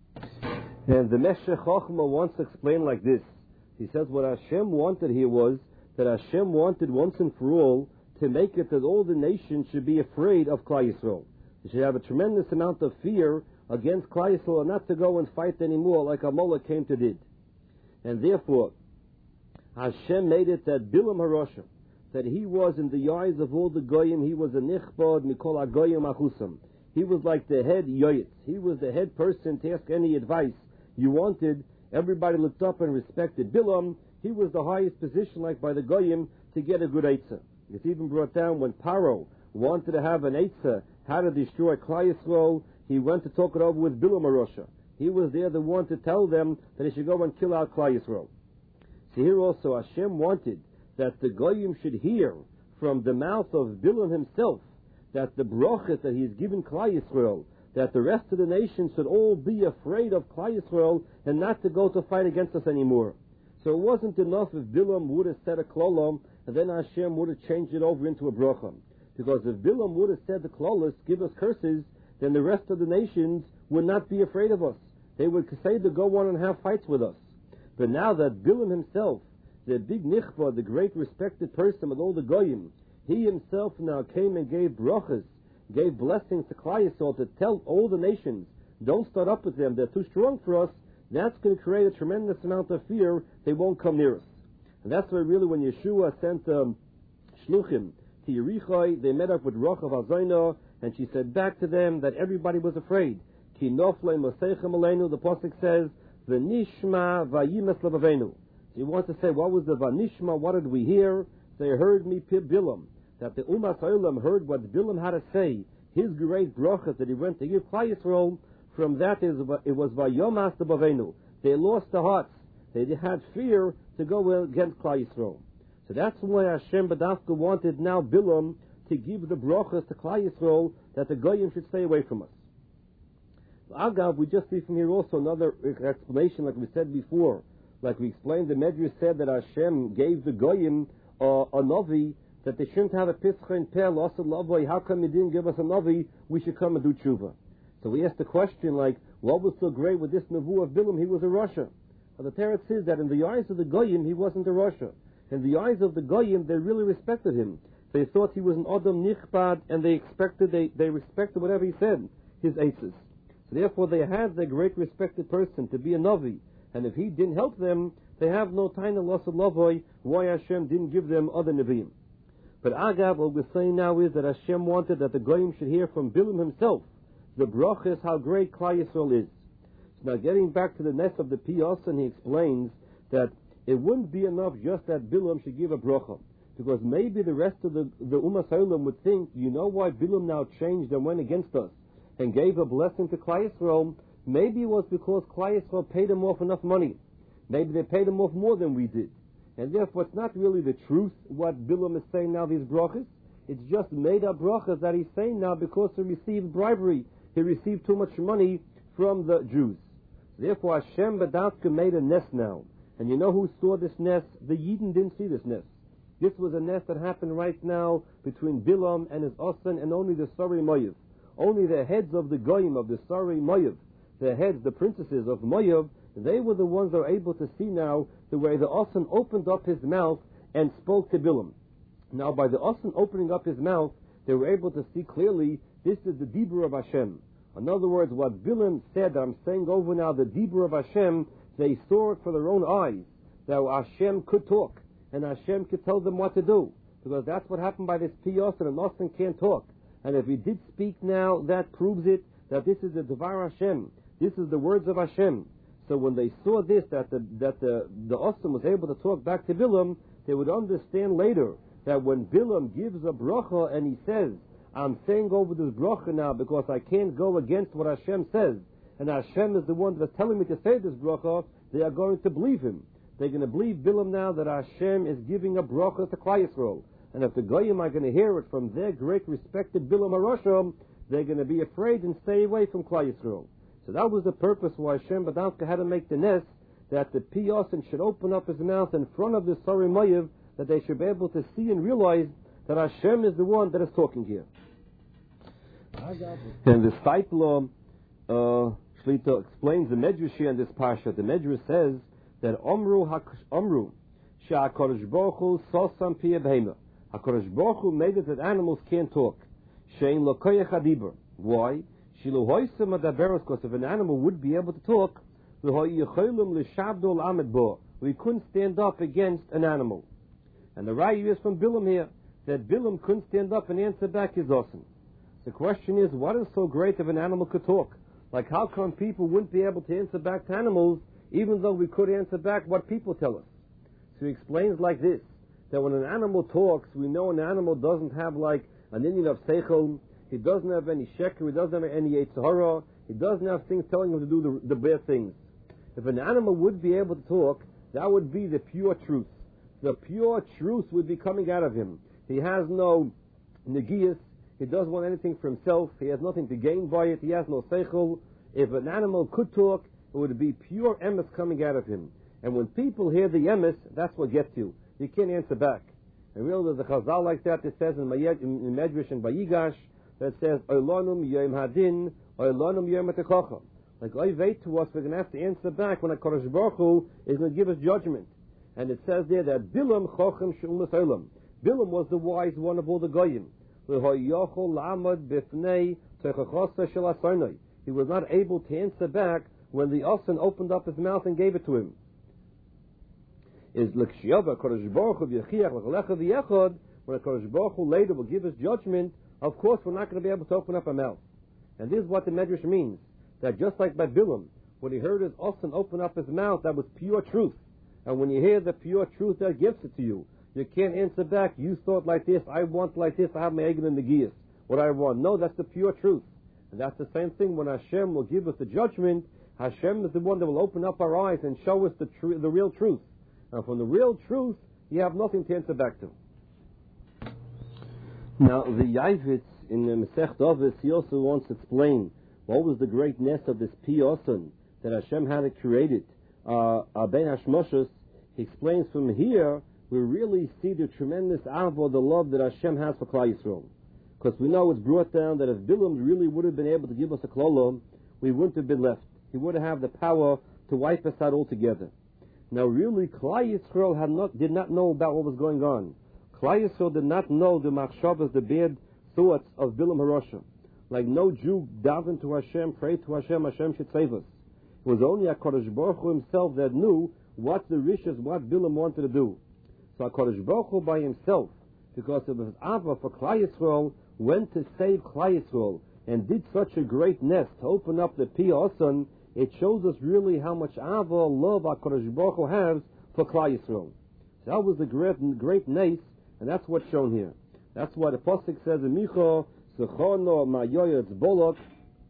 And the Meshech Chochmah wants to explain like this. He says what Hashem wanted here was that Hashem wanted once and for all to make it that all the nations should be afraid of Klal Yisrael. They should have a tremendous amount of fear against Klal Yisrael and not to go and fight anymore like Amalek came to did. And therefore, Hashem made it that Bilam HaRosha, that he was in the eyes of all the Goyim, he was a Nichbad Mikol HaGoyim Achusam. He was like the head Yoyitz. He was the head person to ask any advice you wanted. Everybody looked up and respected Bilam. He was the highest position, like by the Goyim, to get a good Eitzah. It's even brought down when Paro wanted to have an Eitzah, how to destroy Klal Yisrael, he went to talk it over with Bilam HaRosha. He was there the one to tell them that he should go and kill out Klal Yisrael. So here also Hashem wanted that the Goyim should hear from the mouth of Bilam himself that the brachas that he's given Klal Yisrael, that the rest of the nations should all be afraid of Klal Yisrael and not to go to fight against us anymore. So it wasn't enough if Bilam would have said a klolam and then Hashem would have changed it over into a bracha. Because if Bilam would have said the klolas, give us curses, then the rest of the nations would not be afraid of us. They would say to go on and have fights with us. But now that Bilam himself, the big nichba, the great respected person with all the goyim, he himself now came and gave brachas gave blessings to Klal Yisrael to tell all the nations, don't start up with them, they're too strong for us, that's going to create a tremendous amount of fear, they won't come near us. And that's why really when Yeshua sent um, Shluchim to Yericho, they met up with Rochav Azayna, and she said back to them that everybody was afraid. Ki nofle mosechem aleinu, the Pasuk says, V'nishma vayimes levavenu. So you want to say, what was the Vanishma, what did we hear? They heard me Bilam, that the Umas Ha'olam heard what Bilam had to say, his great brachas that he went to give Klal Yisrael. From that is it was Vayomas the Bavenu. They lost their hearts. They had fear to go against Klal Yisrael. So that's why Hashem Badafka wanted now Bilam to give the brachas to Klal Yisrael, that the Goyim should stay away from us. Agav, we just see from here also another explanation, like we said before. Like we explained, the Medrash said that Hashem gave the Goyim uh, a Navi, that they shouldn't have a Pischa and Peh, L'asad Lavoi. How come you didn't give us a Navi? We should come and do tshuva. So we asked the question, like, what was so great with this Navu of Bilam? He was a Rasha. But the Torah says that in the eyes of the Goyim, he wasn't a Rasha. In the eyes of the Goyim, they really respected him. They thought he was an Adam Nichbad, and they expected, they, they respected whatever he said, his aces. So therefore they had the great respected person to be a Navi. And if he didn't help them, they have no time of loss of Lavoi, why Hashem didn't give them other Nevi'im. But Agav, what we're saying now is that Hashem wanted that the Goyim should hear from Bilam himself the brachas, how great Klal Yisrael is. So now getting back to the ness of the Piyos, and he explains that it wouldn't be enough just that Bilam should give a bracha, because maybe the rest of the, the Umas Ha'olam would think, you know why Bilam now changed and went against us and gave a blessing to Klal Yisrael? Maybe it was because Klal Yisrael paid him off enough money. Maybe they paid him off more than we did. And therefore it's not really the truth what Bilam is saying now, these brachas. It's just made up brachas that he's saying now because he received bribery. He received too much money from the Jews. Therefore Hashem Badavka made a nest now. And you know who saw this nest? The Yidden didn't see this nest. This was a nest that happened right now between Bilam and his Osan and only the Sari Moav. Only the heads of the Goyim of the Sari Moav, the heads, the princesses of Moav, they were the ones that were able to see now the way the Osan opened up his mouth and spoke to Bilam. Now by the Osan opening up his mouth, they were able to see clearly this is the Dibur of Hashem. In other words, what Bilam said that I'm saying over now, the Dibur of Hashem, they saw it for their own eyes, that Hashem could talk, and Hashem could tell them what to do, because that's what happened by this Piyos, and an Osan can't talk. And if he did speak now, that proves it, that this is the Devar Hashem, this is the words of Hashem. So when they saw this, that the that the, the Osan was able to talk back to Bilam, they would understand later that when Bilam gives a bracha and he says, I'm saying over this bracha now because I can't go against what Hashem says, and Hashem is the one that's telling me to say this bracha, they are going to believe him. They're going to believe Bilam now that Hashem is giving a bracha to Klal Yisrael. And if the Goyim are going to hear it from their great respected Bilam HaRosham, they're going to be afraid and stay away from Klal Yisrael. So that was the purpose why Hashem Badavka had to make the nest, that the Piyosin should open up his mouth in front of the Sari Moav, that they should be able to see and realize that Hashem is the one that is talking here. And the Steipler uh, Shlita explains the Medrash here in this Parsha. The Medrash says that Omru Omru Sha'HaKadosh Baruch Hu Sosam Piyeh Behema. HaKadosh Baruch Hu made it that animals can't talk. Shein Lo Koyach Hadibur. Why? Shilu Hoysem Adaberos, because if an animal would be able to talk, we couldn't stand up against an animal. And the Rayu is from Bilam here, that Bilam couldn't stand up and answer back his Osan. The question is, what is so great if an animal could talk? Like, how come people wouldn't be able to answer back to animals, even though we could answer back what people tell us? So he explains like this, that when an animal talks, we know an animal doesn't have like an Indian of Seichel, he doesn't have any sheker, he doesn't have any Yetzer Hara, he doesn't have things telling him to do the, the bad things. If an animal would be able to talk, that would be the pure truth. The pure truth would be coming out of him. He has no negias, he doesn't want anything for himself, he has nothing to gain by it, he has no seichel. If an animal could talk, it would be pure emes coming out of him. And when people hear the emes, that's what gets you. You can't answer back. And really there's a chazal like that that says in, Mayed, in, in Medrash and Vayigash, that says, Oilanum yom hadin, Oilanum yom atekocha. Like, I wait to us, we're going to have to answer back when a Kodesh Baruch Hu is going to give us judgment. And it says there that Bilam Chochem Sh'umas Olam. Bilam was the wise one of all the Goyim. He was not able to answer back when the Osan opened up his mouth and gave it to him. Is when HaKadosh Baruch Hu later will give his judgment, of course we're not going to be able to open up our mouth. And this is what the Medrash means, that just like by Bilam, when he heard his Osan open up his mouth, that was pure truth. And when you hear the pure truth, that gives it to you. You can't answer back, you thought like this, I want like this, I have my egg in the gears. What I want. No, that's the pure truth. And that's the same thing when Hashem will give us the judgment. Hashem is the one that will open up our eyes and show us the tr- the real truth. And from the real truth, you have nothing to answer back to. Now, the Yavitz in the Masech Dovis, he also wants to explain what was the greatness of this Pi Osan that Hashem had created. Uh, Ben Hashmoshes, he explains from here, we really see the tremendous avo, the love that Hashem has for Klal Yisrael. Because we know it's brought down that if Bilam really would have been able to give us a klolom, we wouldn't have been left. He would have the power to wipe us out altogether. Now really, Klal Yisrael had not, did not know about what was going on. Klal Yisrael did not know the machshavas, the bad thoughts of Bilam Harosha. Like no Jew davened to Hashem, prayed to Hashem, Hashem should save us. It was only HaKadosh Baruch Hu himself that knew what the rishas, what Bilam wanted to do. So HaKadosh Baruch Hu by himself, because of his ava for Klal Yisrael, went to save Klal Yisrael and did such a great nest to open up the Pi Osan. It shows us really how much ava, love HaKadosh Baruch Hu has for Klal Yisrael. So that was the great, great nace, and that's what's shown here. That's why the Pasuk says in Micha, Sechono Mayoyetz Bolok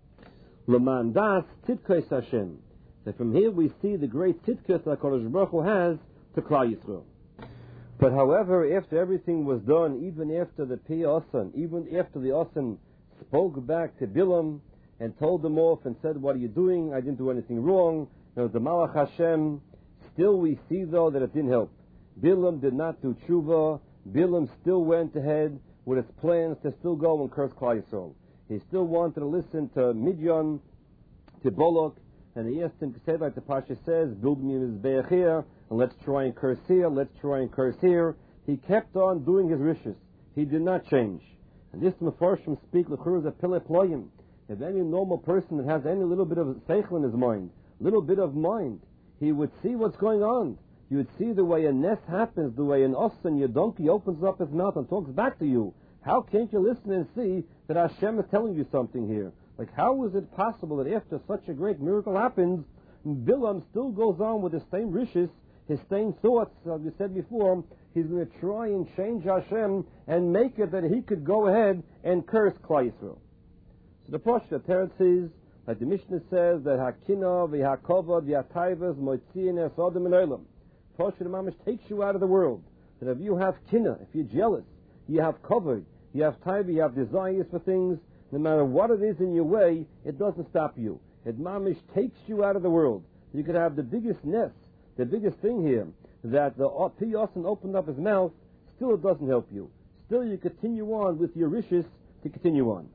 Lemandas Titkes Hashem. So from here we see the great Titkes that HaKadosh Baruch Hu has to Klal Yisrael. But however, after everything was done, even after the Pi Osan, even after the Osan spoke back to Bilam and told them off and said, what are you doing? I didn't do anything wrong. It was the Malach Hashem. Still we see though that it didn't help. Bilam did not do tshuva. Bilam still went ahead with his plans to still go and curse Klal Yisrael. He still wanted to listen to Midian, to Bolok, and he asked him to say like the Pasha says, build me a mizbeach here, and let's try and curse here, let's try and curse here. He kept on doing his wishes. He did not change. And this Mefarshim speak l'chur as a pile ployim. If any normal person that has any little bit of seichel in his mind, little bit of mind, he would see what's going on. You would see the way a nest happens, the way an osan, your donkey, opens up his mouth and talks back to you. How can't you listen and see that Hashem is telling you something here? Like, how is it possible that after such a great miracle happens, Bilam still goes on with the same rishis, his same thoughts, as we said before, he's going to try and change Hashem and make it that he could go ahead and curse Klal Yisrael. So the Pasha Teretz says, like the Mishnah says, that Hakina, V'Hakova, V'Hataivas, Moitziin, Esodim, and Olam. Pasha the Mamish takes you out of the world. That if you have kina, if you're jealous, you have covered, you have taiva, you have desires for things, no matter what it is in your way, it doesn't stop you. It Mamish takes you out of the world. You could have the biggest nest, the biggest thing here, that the Pi Osan opened up his mouth, still it doesn't help you. Still you continue on with your rishis to continue on.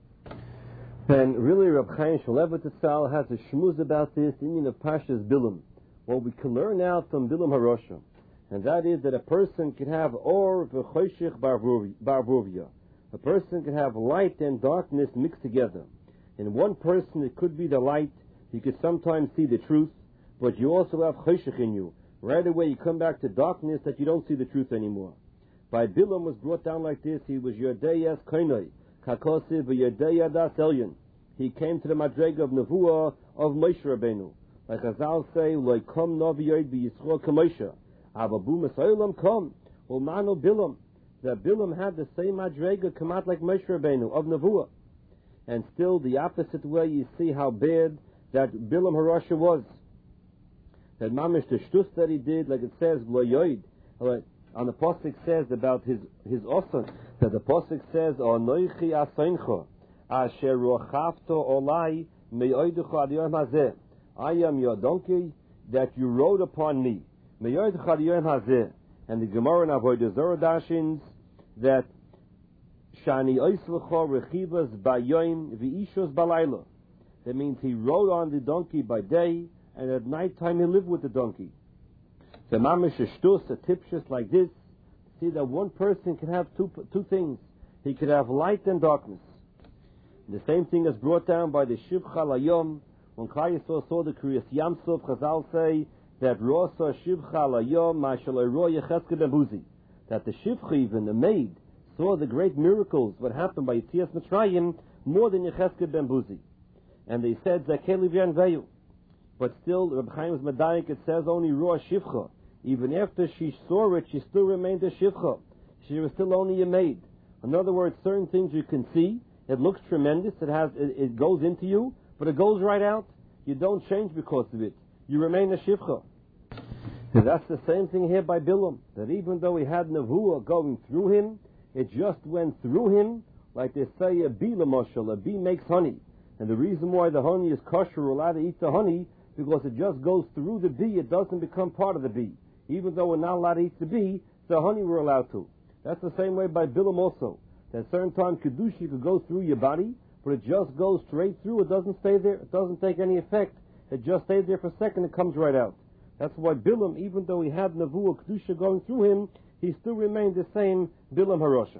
And really Reb Chaim Shmulevitz has a shmuz about this, the Indian of Pashas Bilam. What we can learn out from Bilam Harosha, and that is that a person can have or v'choshech barvuvia. A person can have light and darkness mixed together. In one person it could be the light, you could sometimes see the truth, but you also have choshech in you. Right away you come back to darkness that you don't see the truth anymore. By Bilam was brought down like this, he was Yodeyas Koinoi, Kakosiv v'Yodeya Das Elyon. He came to the Madrega of Nevuah of Moshe Rabbeinu. Like Chazal say, like kom noviyoid b'Yisrael k'Moshe, avabu Mesolam kom, ulmano Bilam. That Bilam had the same madrega kamat like Moshe Rabbeinu of Nevuah, and still the opposite way. You see how bad that Bilam Harosha was. That mamish the shtus that he did, like it says, loyoid. On the pasuk says about his his osan, that the pasuk says, Anoichi asaincha, asher rochafto olai meyoiducha adiyom hazeh. I am your donkey that you rode upon me. And the Gemara in Avodah Zarah dashins that Shani Oislecha Rechivas Bayoim V'Ishos Balayla. That means he rode on the donkey by day, and at night time he lived with the donkey. So mamish a shtus, a tipshus like this, see that one person can have two two things. he could have light and darkness. The same thing is brought down by the Shivcha Layom. When Klal Yisrael saw the Kriyas Yamsuf, Chazal say that Rosa Shivcha Layom Mashaloi Ro Yechezkel ben Buzi, that the Shivcha, even the maid, saw the great miracles what happened by Yetzias Mitzrayim more than Yechezkel ben Buzi, and they said Zakeli V'yan Veyu. But still, Reb Chaim's Medayik, it says only Ro Shivcha. Even after she saw it, she still remained a Shivcha. She was still only a maid. In other words, certain things you can see. It looks tremendous. It has. It, it goes into you, but it goes right out. You don't change because of it. You remain a shivcha. And that's the same thing here by Bilam. That even though he had nevuah going through him, it just went through him, like they say, a bee l'moshel. A bee makes honey, and the reason why the honey is kosher, we're allowed to eat the honey, because it just goes through the bee. It doesn't become part of the bee. Even though we're not allowed to eat the bee, the honey we're allowed to. That's the same way by Bilam also. At certain time, Kedusha could go through your body, but it just goes straight through. It doesn't stay there. It doesn't take any effect. It just stays there for a second. It comes right out. That's why Bilam, even though he had Nevuah Kedusha going through him, he still remained the same Bilam Harosha.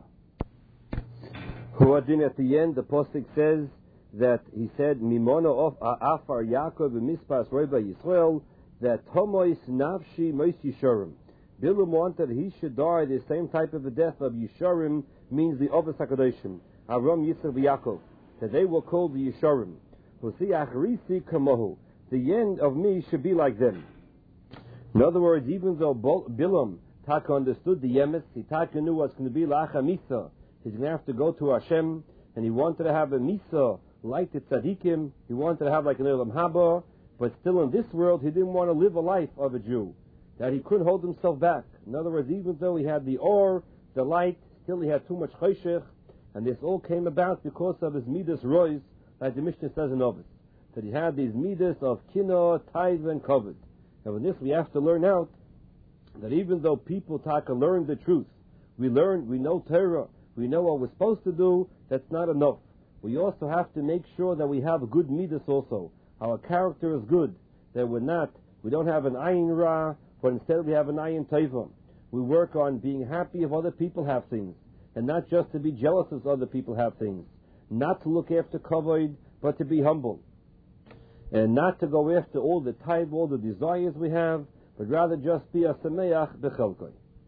Huadin at the end, the Postik says that he said, Mimono of Afar Yaakov Mispas Reba Yisrael, that Tomois Nafshi Mois Yisharim. Bilam wanted he should die the same type of a death of Yisharim, means the Ovis HaKadoshim, Avram, Yitzchak, Yaakov, that they were called the Yisharim. Husi Achrisi Kamohu, the end of me should be like them. In other words, even though Bilam Taka understood the Yemes, he Taka knew what's going to be La'acha Misa, he's going to have to go to Hashem, and he wanted to have a Misa like the Tzadikim, he wanted to have like an Olam Haba, but still in this world he didn't want to live a life of a Jew, that he couldn't hold himself back. In other words, even though he had the Or, the light, still he had too much choshech, and this all came about because of his midas rois, like the Mishnah says in Ovis, that he had these midas of kino, taiva, and kavod. And with this we have to learn out that even though people taka learn the truth, we learn, we know Torah, we know what we're supposed to do, that's not enough. We also have to make sure that we have good midas also. Our character is good, that we're not, we don't have an ayin ra, but instead we have an ayin taiva. We work on being happy if other people have things, and not just to be jealous if other people have things. Not to look after kavod, but to be humble. And not to go after all the type, all the desires we have, but rather just be a sameach bechelkoi.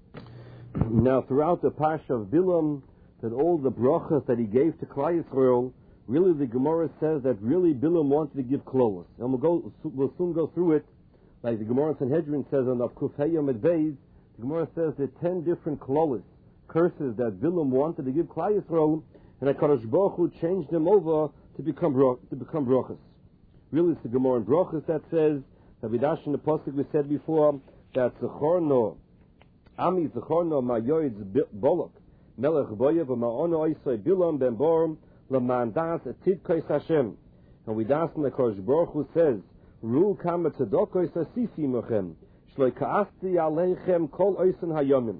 Now, throughout the Pasha of Bilam, that all the brachas that he gave to Klal Yisrael, really the Gemara says that really Bilam wanted to give klolos. And we'll, go, we'll soon go through it, like the Gemara Sanhedrin says on Avkuf Heyom et Beis. The Gemara says that ten different klolos, curses that Bilam wanted to give Klal Yisrael, and HaKadosh Baruch Hu changed them over to become to become brachas. Really, it's the Gemara in brachas that says that Vidash in the pasuk we said before that Zechorno, Ami Zechorno Mayoyz Bolok Melech Boyev Ma'ono Oisoi Bilam Ben Borim LaMandas Tidkos Hashem, and Vidash in the HaKadosh Baruch Hu says Ru Kama Tzedokos Asisi Mochem Shloi Kaasti Aleichem Kol Oisen Hayomim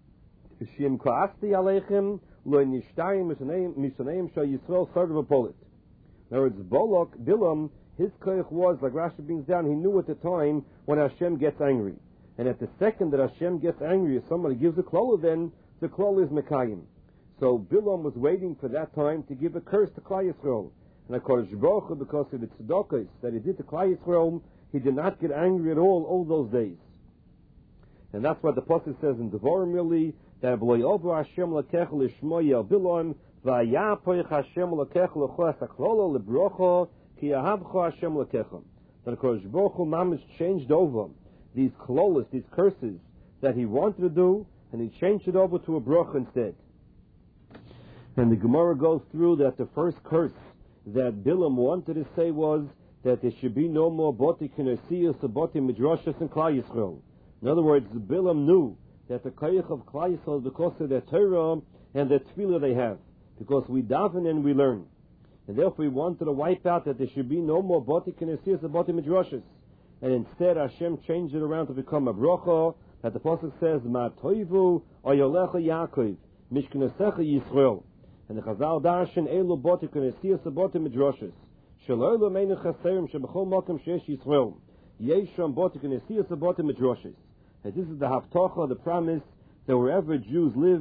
Shim Kaasti Aleichem Lo Nishtayim Mishaneim Shal Yisrael Sarv Apolit. In other words, Bolok, Bilam, his koich was, like Rashi brings down, he knew at the time when Hashem gets angry. And at the second that Hashem gets angry, if somebody gives a klala, then the klala is Mekayim. So Bilam was waiting for that time to give a curse to Klal Yisrael. And HaKadosh Baruch Hu, because of the tzedakos that he did to Klal Yisrael, he did not get angry at all all those days. And that's what the pasuk says in Devarim really, that V'lo yovo Hashem lakecha l'shmoya Bilam, v'yapoich Hashem lakecha l'choas haklala l'brocha, ki yahavcha Hashem lakecha. That HaKadosh Baruch Hu mamish changed over these klolos, these curses that he wanted to do, and he changed it over to a brocha instead. And the Gemara goes through that the first curse that Bilam wanted to say was that there should be no more boti kinesiyas or boti midrashas in Klal Yisrael. In other words, Bilam knew that the koyach of Klal Yisrael is because of their Torah and the tefillah they have, because we daven and we learn. And therefore he wanted to wipe out that there should be no more boti kinesiyas or boti midrashas. And instead Hashem changed it around to become a brocha, that the pasuk says, Ma toivu oyolecha Yaakov, mishknesecha Yisrael. And the Chazal darshan elu boti kinesiyas or boti midrashas. Shelo elu meinu chaserim shebechol makom sheyesh Yisrael. Yesham boti kinesiyas or boti midrashas. And this is the haftocha, the promise, that wherever Jews live,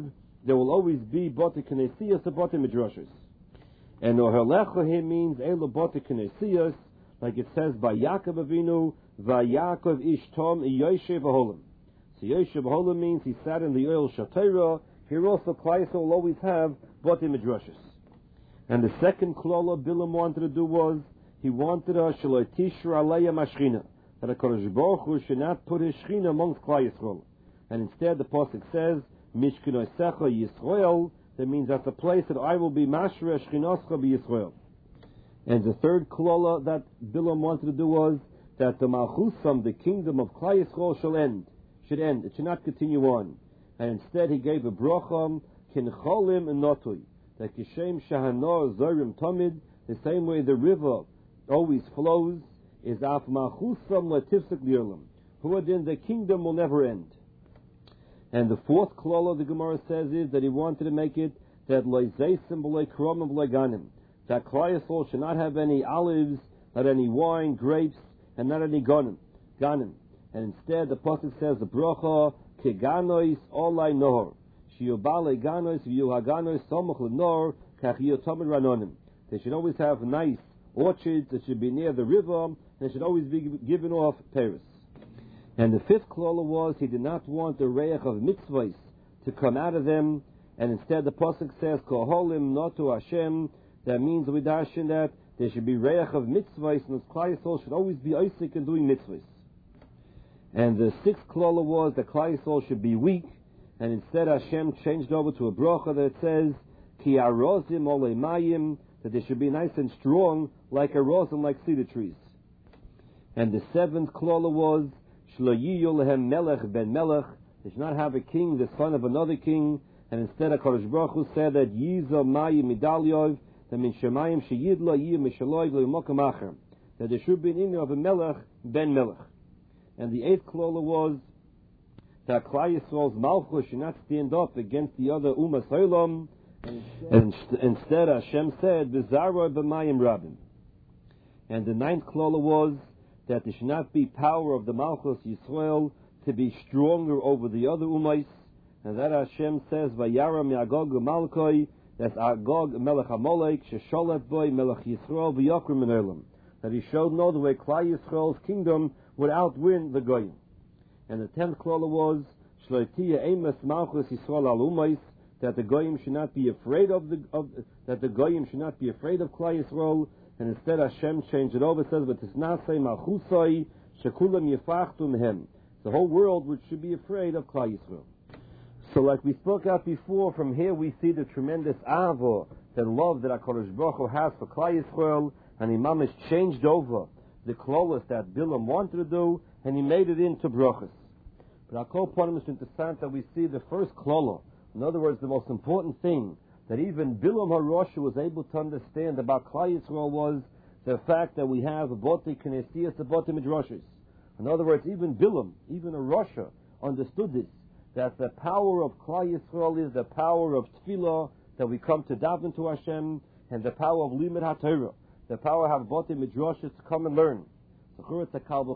there will always be Bate Knesiyas or Bate Midrashas. And Ohelecha here means Elo Bate Knesiyas, like it says by Yaakov Avinu, Vayakov Ishtom Yoshev Aholim. So Yoshev Aholim means he sat in the oil Shatera. Here also Klai Yisrael will always have Bate Midrashas. And the second klola Bilam wanted to do was, he wanted a Shaloi Tishra Aleya Mashchina, that a Kodesh Baruch Hu should not put his Shechina amongst Klai Yisrael. And instead the Pasuk says, Mishkinosecha Yisrael, that means that's the place that I will be Mashra Shechinoska B'Yisrael. And the third klola that Bilam wanted to do was, that the Malchusam, the kingdom of Klai Yisrael, shall end, should end, it should not continue on. And instead he gave a bracham, Kincholim and Notui, that Kishem Shahanor Zorim Tomid, the same way the river always flows, is Af Malchusam Latifsik Lirlam. Who then the kingdom will never end. And the fourth klola the Gemara says is that he wanted to make it that Loizeisim B'lei Kromim B'lei Ganim, that Klai Yisrael should not have any olives, not any wine, grapes, and not any ganim. ganim. And instead the Pasuk says the bracha, Keganois Olai Nohor, Shiobale Ganois V'Yuhaganois Somoch L'Nor, Kachiotomid Ranonim. They should always have nice orchards that should be near the river, and they should always be given off Paris. And the fifth klola was, he did not want the reich of mitzvahs to come out of them, and instead the Pasuk says, Koholim Notu Hashem, that means with Hashem that there should be reich of mitzvahs, and the Klai Yisrael should always be Isaac in doing mitzvahs. And the sixth klola was that Klai Yisrael should be weak, and instead Hashem changed over to a bracha that says, Ki arozim olei mayim, that they should be nice and strong, like a rozim, like cedar trees. And the seventh klola was, Shlo yiyu lehem melech ben melech, they should not have a king, the son of another king, and instead HaKadosh Baruch Hu said that Yizo mayim midalyov, that means Shemayim sheyidla yiyim mishaloi v'yimokam acher, that there should be an image of a melech ben melech. And the eighth klola was that Klai Yisrael's malchus should not stand up against the other umas ha'olam, and instead Hashem said, B'zaroi b'mayim rabim. And the ninth klola was that there should not be power of the malchus Yisrael to be stronger over the other umais, and that Hashem says, Vayara mi'agog u'malkoi, that's Agog melech HaMolek, shesholet boy melech Yisrael v'yokrim in olam, that he showed no the way Klai Yisrael's kingdom would outwin the goyim. And the tenth klola was Shloitiya Emes Malchus Yisrael al Umais, that the goyim should not be afraid of the of that the goyim should not be afraid of Klai Yisrael, and instead Hashem changed it over. It says, "But Tisnasei Malchusai Shekulam Yefachtu Mehem." The whole world which should be afraid of Klai Yisrael. So, like we spoke out before, from here we see the tremendous avo, the love that HaKadosh Baruch Hu has for Klai Yisrael, and Imam has changed over the klolas that Bilam wanted to do, and he made it into brachas. But our core point is interesting that we see the first klola, in other words, the most important thing that even Bilam HaRosha was able to understand about Klai Yisrael was the fact that we have a Bate Knesiyas, a Bate Midrashas. In other words, even Bilam, even a Rosha, understood this, that the power of Klai Yisrael is the power of Tefillah, that we come to daven to Hashem, and the power of Limud HaTorah, the power of Bate Midrashas to come and learn. Maduch,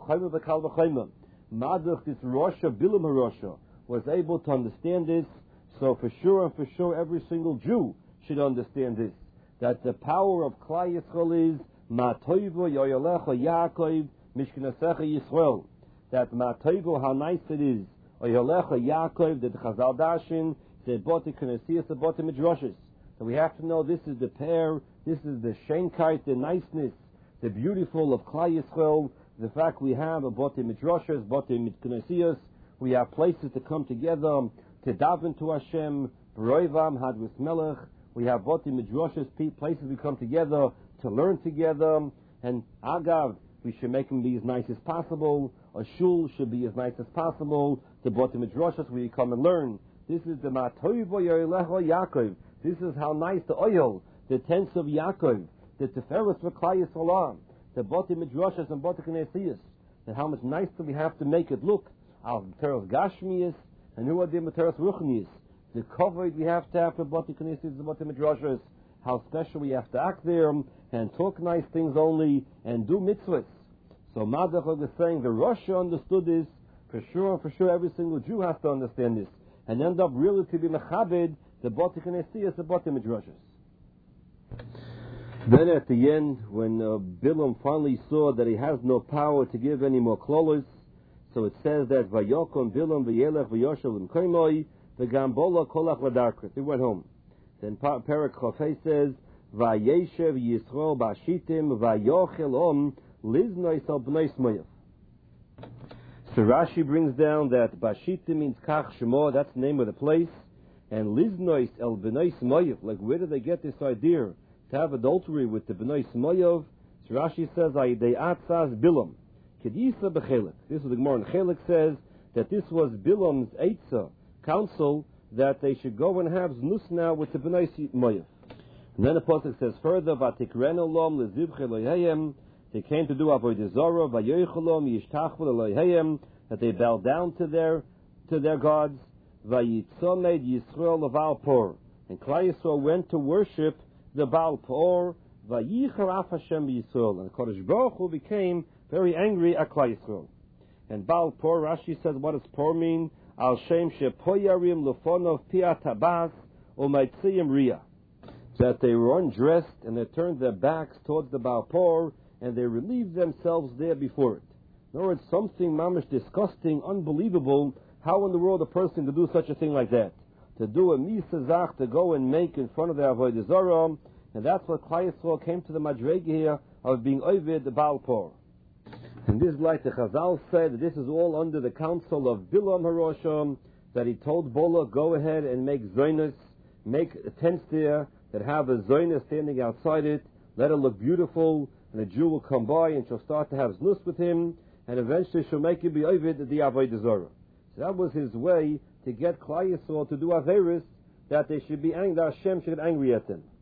this Rosha, Bilam HaRosha, was able to understand this, so for sure and for sure every single Jew should understand this, that the power of Klai Yisrael is Ma Toivo Yoyalecha Yaakov Mishkinasecha Yisrael, that Ma Toivo, how nice it is, Yoyalecha Yaakov, that the Chazal Dashin, the Bate Knesiyas, the Bate Midrashas, that we have to know this is the pair, this is the Shenkeit, the niceness, the beautiful of Klai Yisrael, the fact we have a Bate Midrashas, Bate Knesiyas, we have places to come together, to daven to Hashem, Roivam, Hadvis Melech, we have Bate Midrashas, places we come together to learn together, and Agav, we should make them be as nice as possible, a shul should be as nice as possible, the Bate Midrashas where you come and learn. This is the Matoivo Yoyelecha Yaakov, this is how nice the oil, the tents of Yaakov, the Teferes for Klai Yisrael, the Bate Midrashas and Bate Knesiyas, and how much nicer we have to make it look, our Teres Gashmias, and who are the Materas Ruchnias, the coverage we have to have for Bate Knesiyas and Bate Midrashas, how special we have to act there, and talk nice things only, and do mitzvahs. So Madach is saying the Russia understood this, for sure, for sure every single Jew has to understand this, and end up really to be mechabed the Bati Knesiyas, the Bati Midrashas. Then at the end, when uh, Bilam finally saw that he has no power to give any more klolos, so it says that Vayokom Bilam v'yelech v'yoshev l'mkoimoi v'gambola kolach l'darkrit. He went home. Then Perek Chofei says Vayeshev Yisrael b'ashitim vayochel om liznois al b'nei smoyev. So Rashi brings down that Bashita means Kach Shemo, that's the name of the place, and Liznois el B'nai Smoyev, like where did they get this idea to have adultery with the B'nai Smoyev? So Rashi says, Ayidei Atzaz Bilam, Kedisa B'chelik. This is the Gemara in Chelik says that this was Bilam's Eitzah, counsel, that they should go and have Znus now with the B'nai Smoyev. And then the Pasuk says further, Vatikrenu lom lezivche loyheyem, they came to do Avodah Zarah, Vayoicholom Yishtachvu Eloheihem, that they bowed down to their to their gods. Vayitzomed Yisrael Leval Por, and Klal Yisrael went to worship the Baal Por. Vayichar Af Hashem Yisrael, and Kodesh Baruch Hu became very angry at Klal Yisrael. And Baal Por, Rashi says, what does Por mean? Al Shem Shepoyarim Lefonov Piat Tabas Umaytziyim Ria, that they were undressed and they turned their backs towards the Baal Por, and they relieved themselves there before it. In other words, something mamish disgusting, unbelievable. How in the world a person could do such a thing like that? To do a misazach, to go and make in front of the Avodah Zarah, and that's what Klal Yisrael came to the Madrege here of being Ovid the Baal Por. And this, like the Chazal said, that this is all under the counsel of Bilam Harosham, that he told Bola, go ahead and make zoynus, make tents there that have a zoynus standing outside it, let it look beautiful, and a Jew will come by and she'll start to have znus with him, and eventually she'll make him be ovid the Avodah Zarah. So that was his way to get Klal Yisrael to do averis, that they should be angry, that Hashem should get angry at them.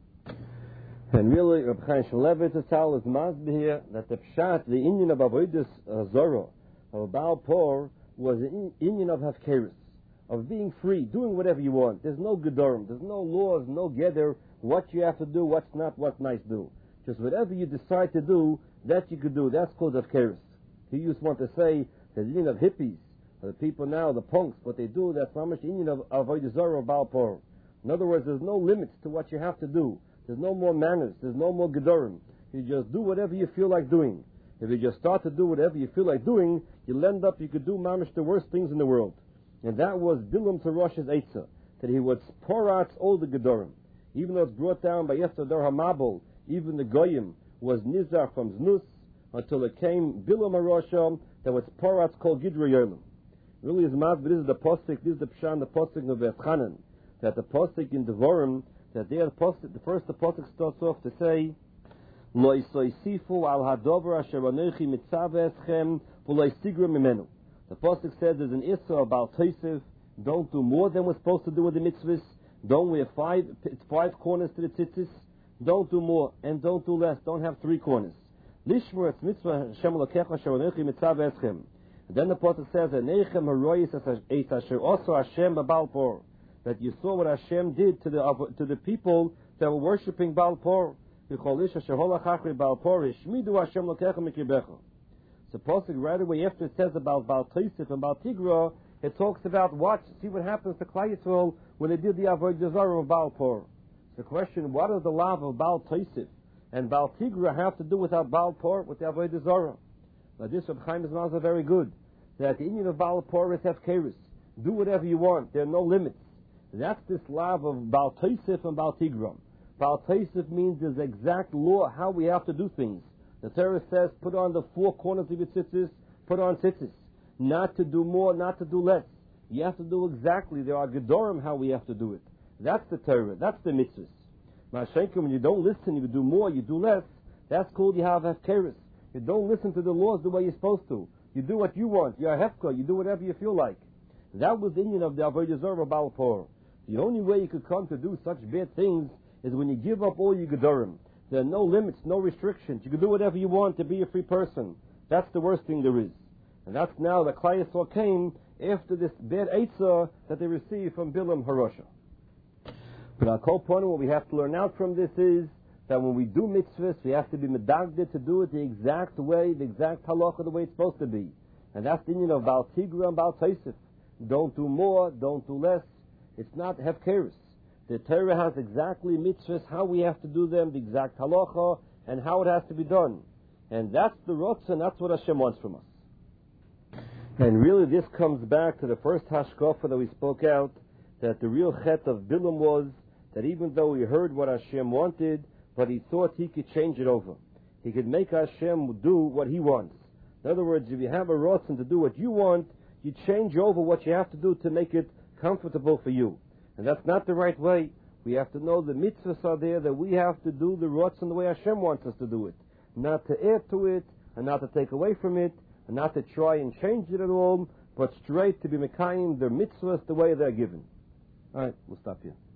And really, Reb Chaim Shmulevitz is masbih here that the pshat, the Indian of Avodah Zarah, of Baal Por, was the Indian of Hafkeris, of being free, doing whatever you want. There's no gedorim, there's no laws, no geder, what you have to do, what's not, what's nice to do. Just whatever you decide to do, that you could do. That's called Hafkeris. He used to want to say the Indian of hippies, the people now, the punks, what they do, that's not much Indian of Avodah Zarah of Baal Por. In other words, there's no limits to what you have to do. There's no more manners. There's no more gedorim. You just do whatever you feel like doing. If you just start to do whatever you feel like doing, you'll end up, you could do mamish the worst things in the world. And that was Bilam Tarosh's Eitzah, that he would porat all the gedorim. Even though it's brought down by Yeftadar HaMabel, even the Goyim was nizar from Znus, until it came Bilam Harosham, that was porat called Gidra Yolim. Really is mad, but this is the postik, this is the pshan, the postik of Eschanan, that the postik in Devorim, that there the postik, the first the postik starts off to say, Lo isoisifu al hadover asher anochi mitzav eschem v'lo isigra mimenu. The postik says there's an issa about Tosef, don't do more than we're supposed to do with the mitzvahs, don't wear five, five corners to the tzitzis, don't do more, and don't do less, don't have three corners. Lishmur et mitzvah Hashem lokecha asher anochi mitzav eschem. And then the Pasuk says, "Neichem haroyis es asher also Hashem b'Baal Por," that you saw what Hashem did to the to the people that were worshiping Baal Por. V'chol ish asher holach achri Baal Por ishmidu Hashem lokecha mikribecha. So Pasuk right away after it says about Baal Tosef and Baal Tigra, it talks about watch, see what happens to Klal Yisrael when they did the Avodah Zarah of Baal Por. So the question: what does the love of Baal Tosef and Baal Tigra have to do with our Baal Por, with the Avodah Zarah? Now this Reb Chaim is also very good. That the Indian of Baal Por is Hafkeris. Do whatever you want. There are no limits. That's this love of Baal Tosef and Baal Tigram. Baal Tosef means there's exact law how we have to do things. The Torah says, put on the four corners of your tzitzis, put on tzitzis. Not to do more, not to do less. You have to do exactly. There are gedorim how we have to do it. That's the Torah. That's the mitzvahs. Ma'ashenka, when you don't listen, you do more, you do less. That's called you have Hafkeris. You don't listen to the laws the way you're supposed to. You do what you want. You're a hefka. You do whatever you feel like. That was the Indian of the Avodah Zarah of Baal Por. The only way you could come to do such bad things is when you give up all your gedorim. There are no limits, no restrictions. You can do whatever you want to be a free person. That's the worst thing there is. And that's now the Klal Yisrael came after this bad eitzah that they received from Bilam Harosha. But our whole point, what we have to learn out from this is that when we do mitzvahs, we have to be medagded to do it the exact way, the exact halacha, the way it's supposed to be. And that's the Indian of Baal Tigra and Baal Tosef. Don't do more, don't do less. It's not hefkeris. The Torah has exactly mitzvahs, how we have to do them, the exact halacha, and how it has to be done. And that's the Rotz, and that's what Hashem wants from us. And really this comes back to the first hashkafa that we spoke out, that the real chet of Bilam was that even though he heard what Hashem wanted, but he thought he could change it over. He could make Hashem do what he wants. In other words, if you have a Rotz and to do what you want, you change over what you have to do to make it comfortable for you. And that's not the right way. We have to know the mitzvahs are there, that we have to do the Rotz in the way Hashem wants us to do it. Not to add to it, and not to take away from it, and not to try and change it at all, but straight to be mekayim their mitzvahs the way they're given. Alright, we'll stop here.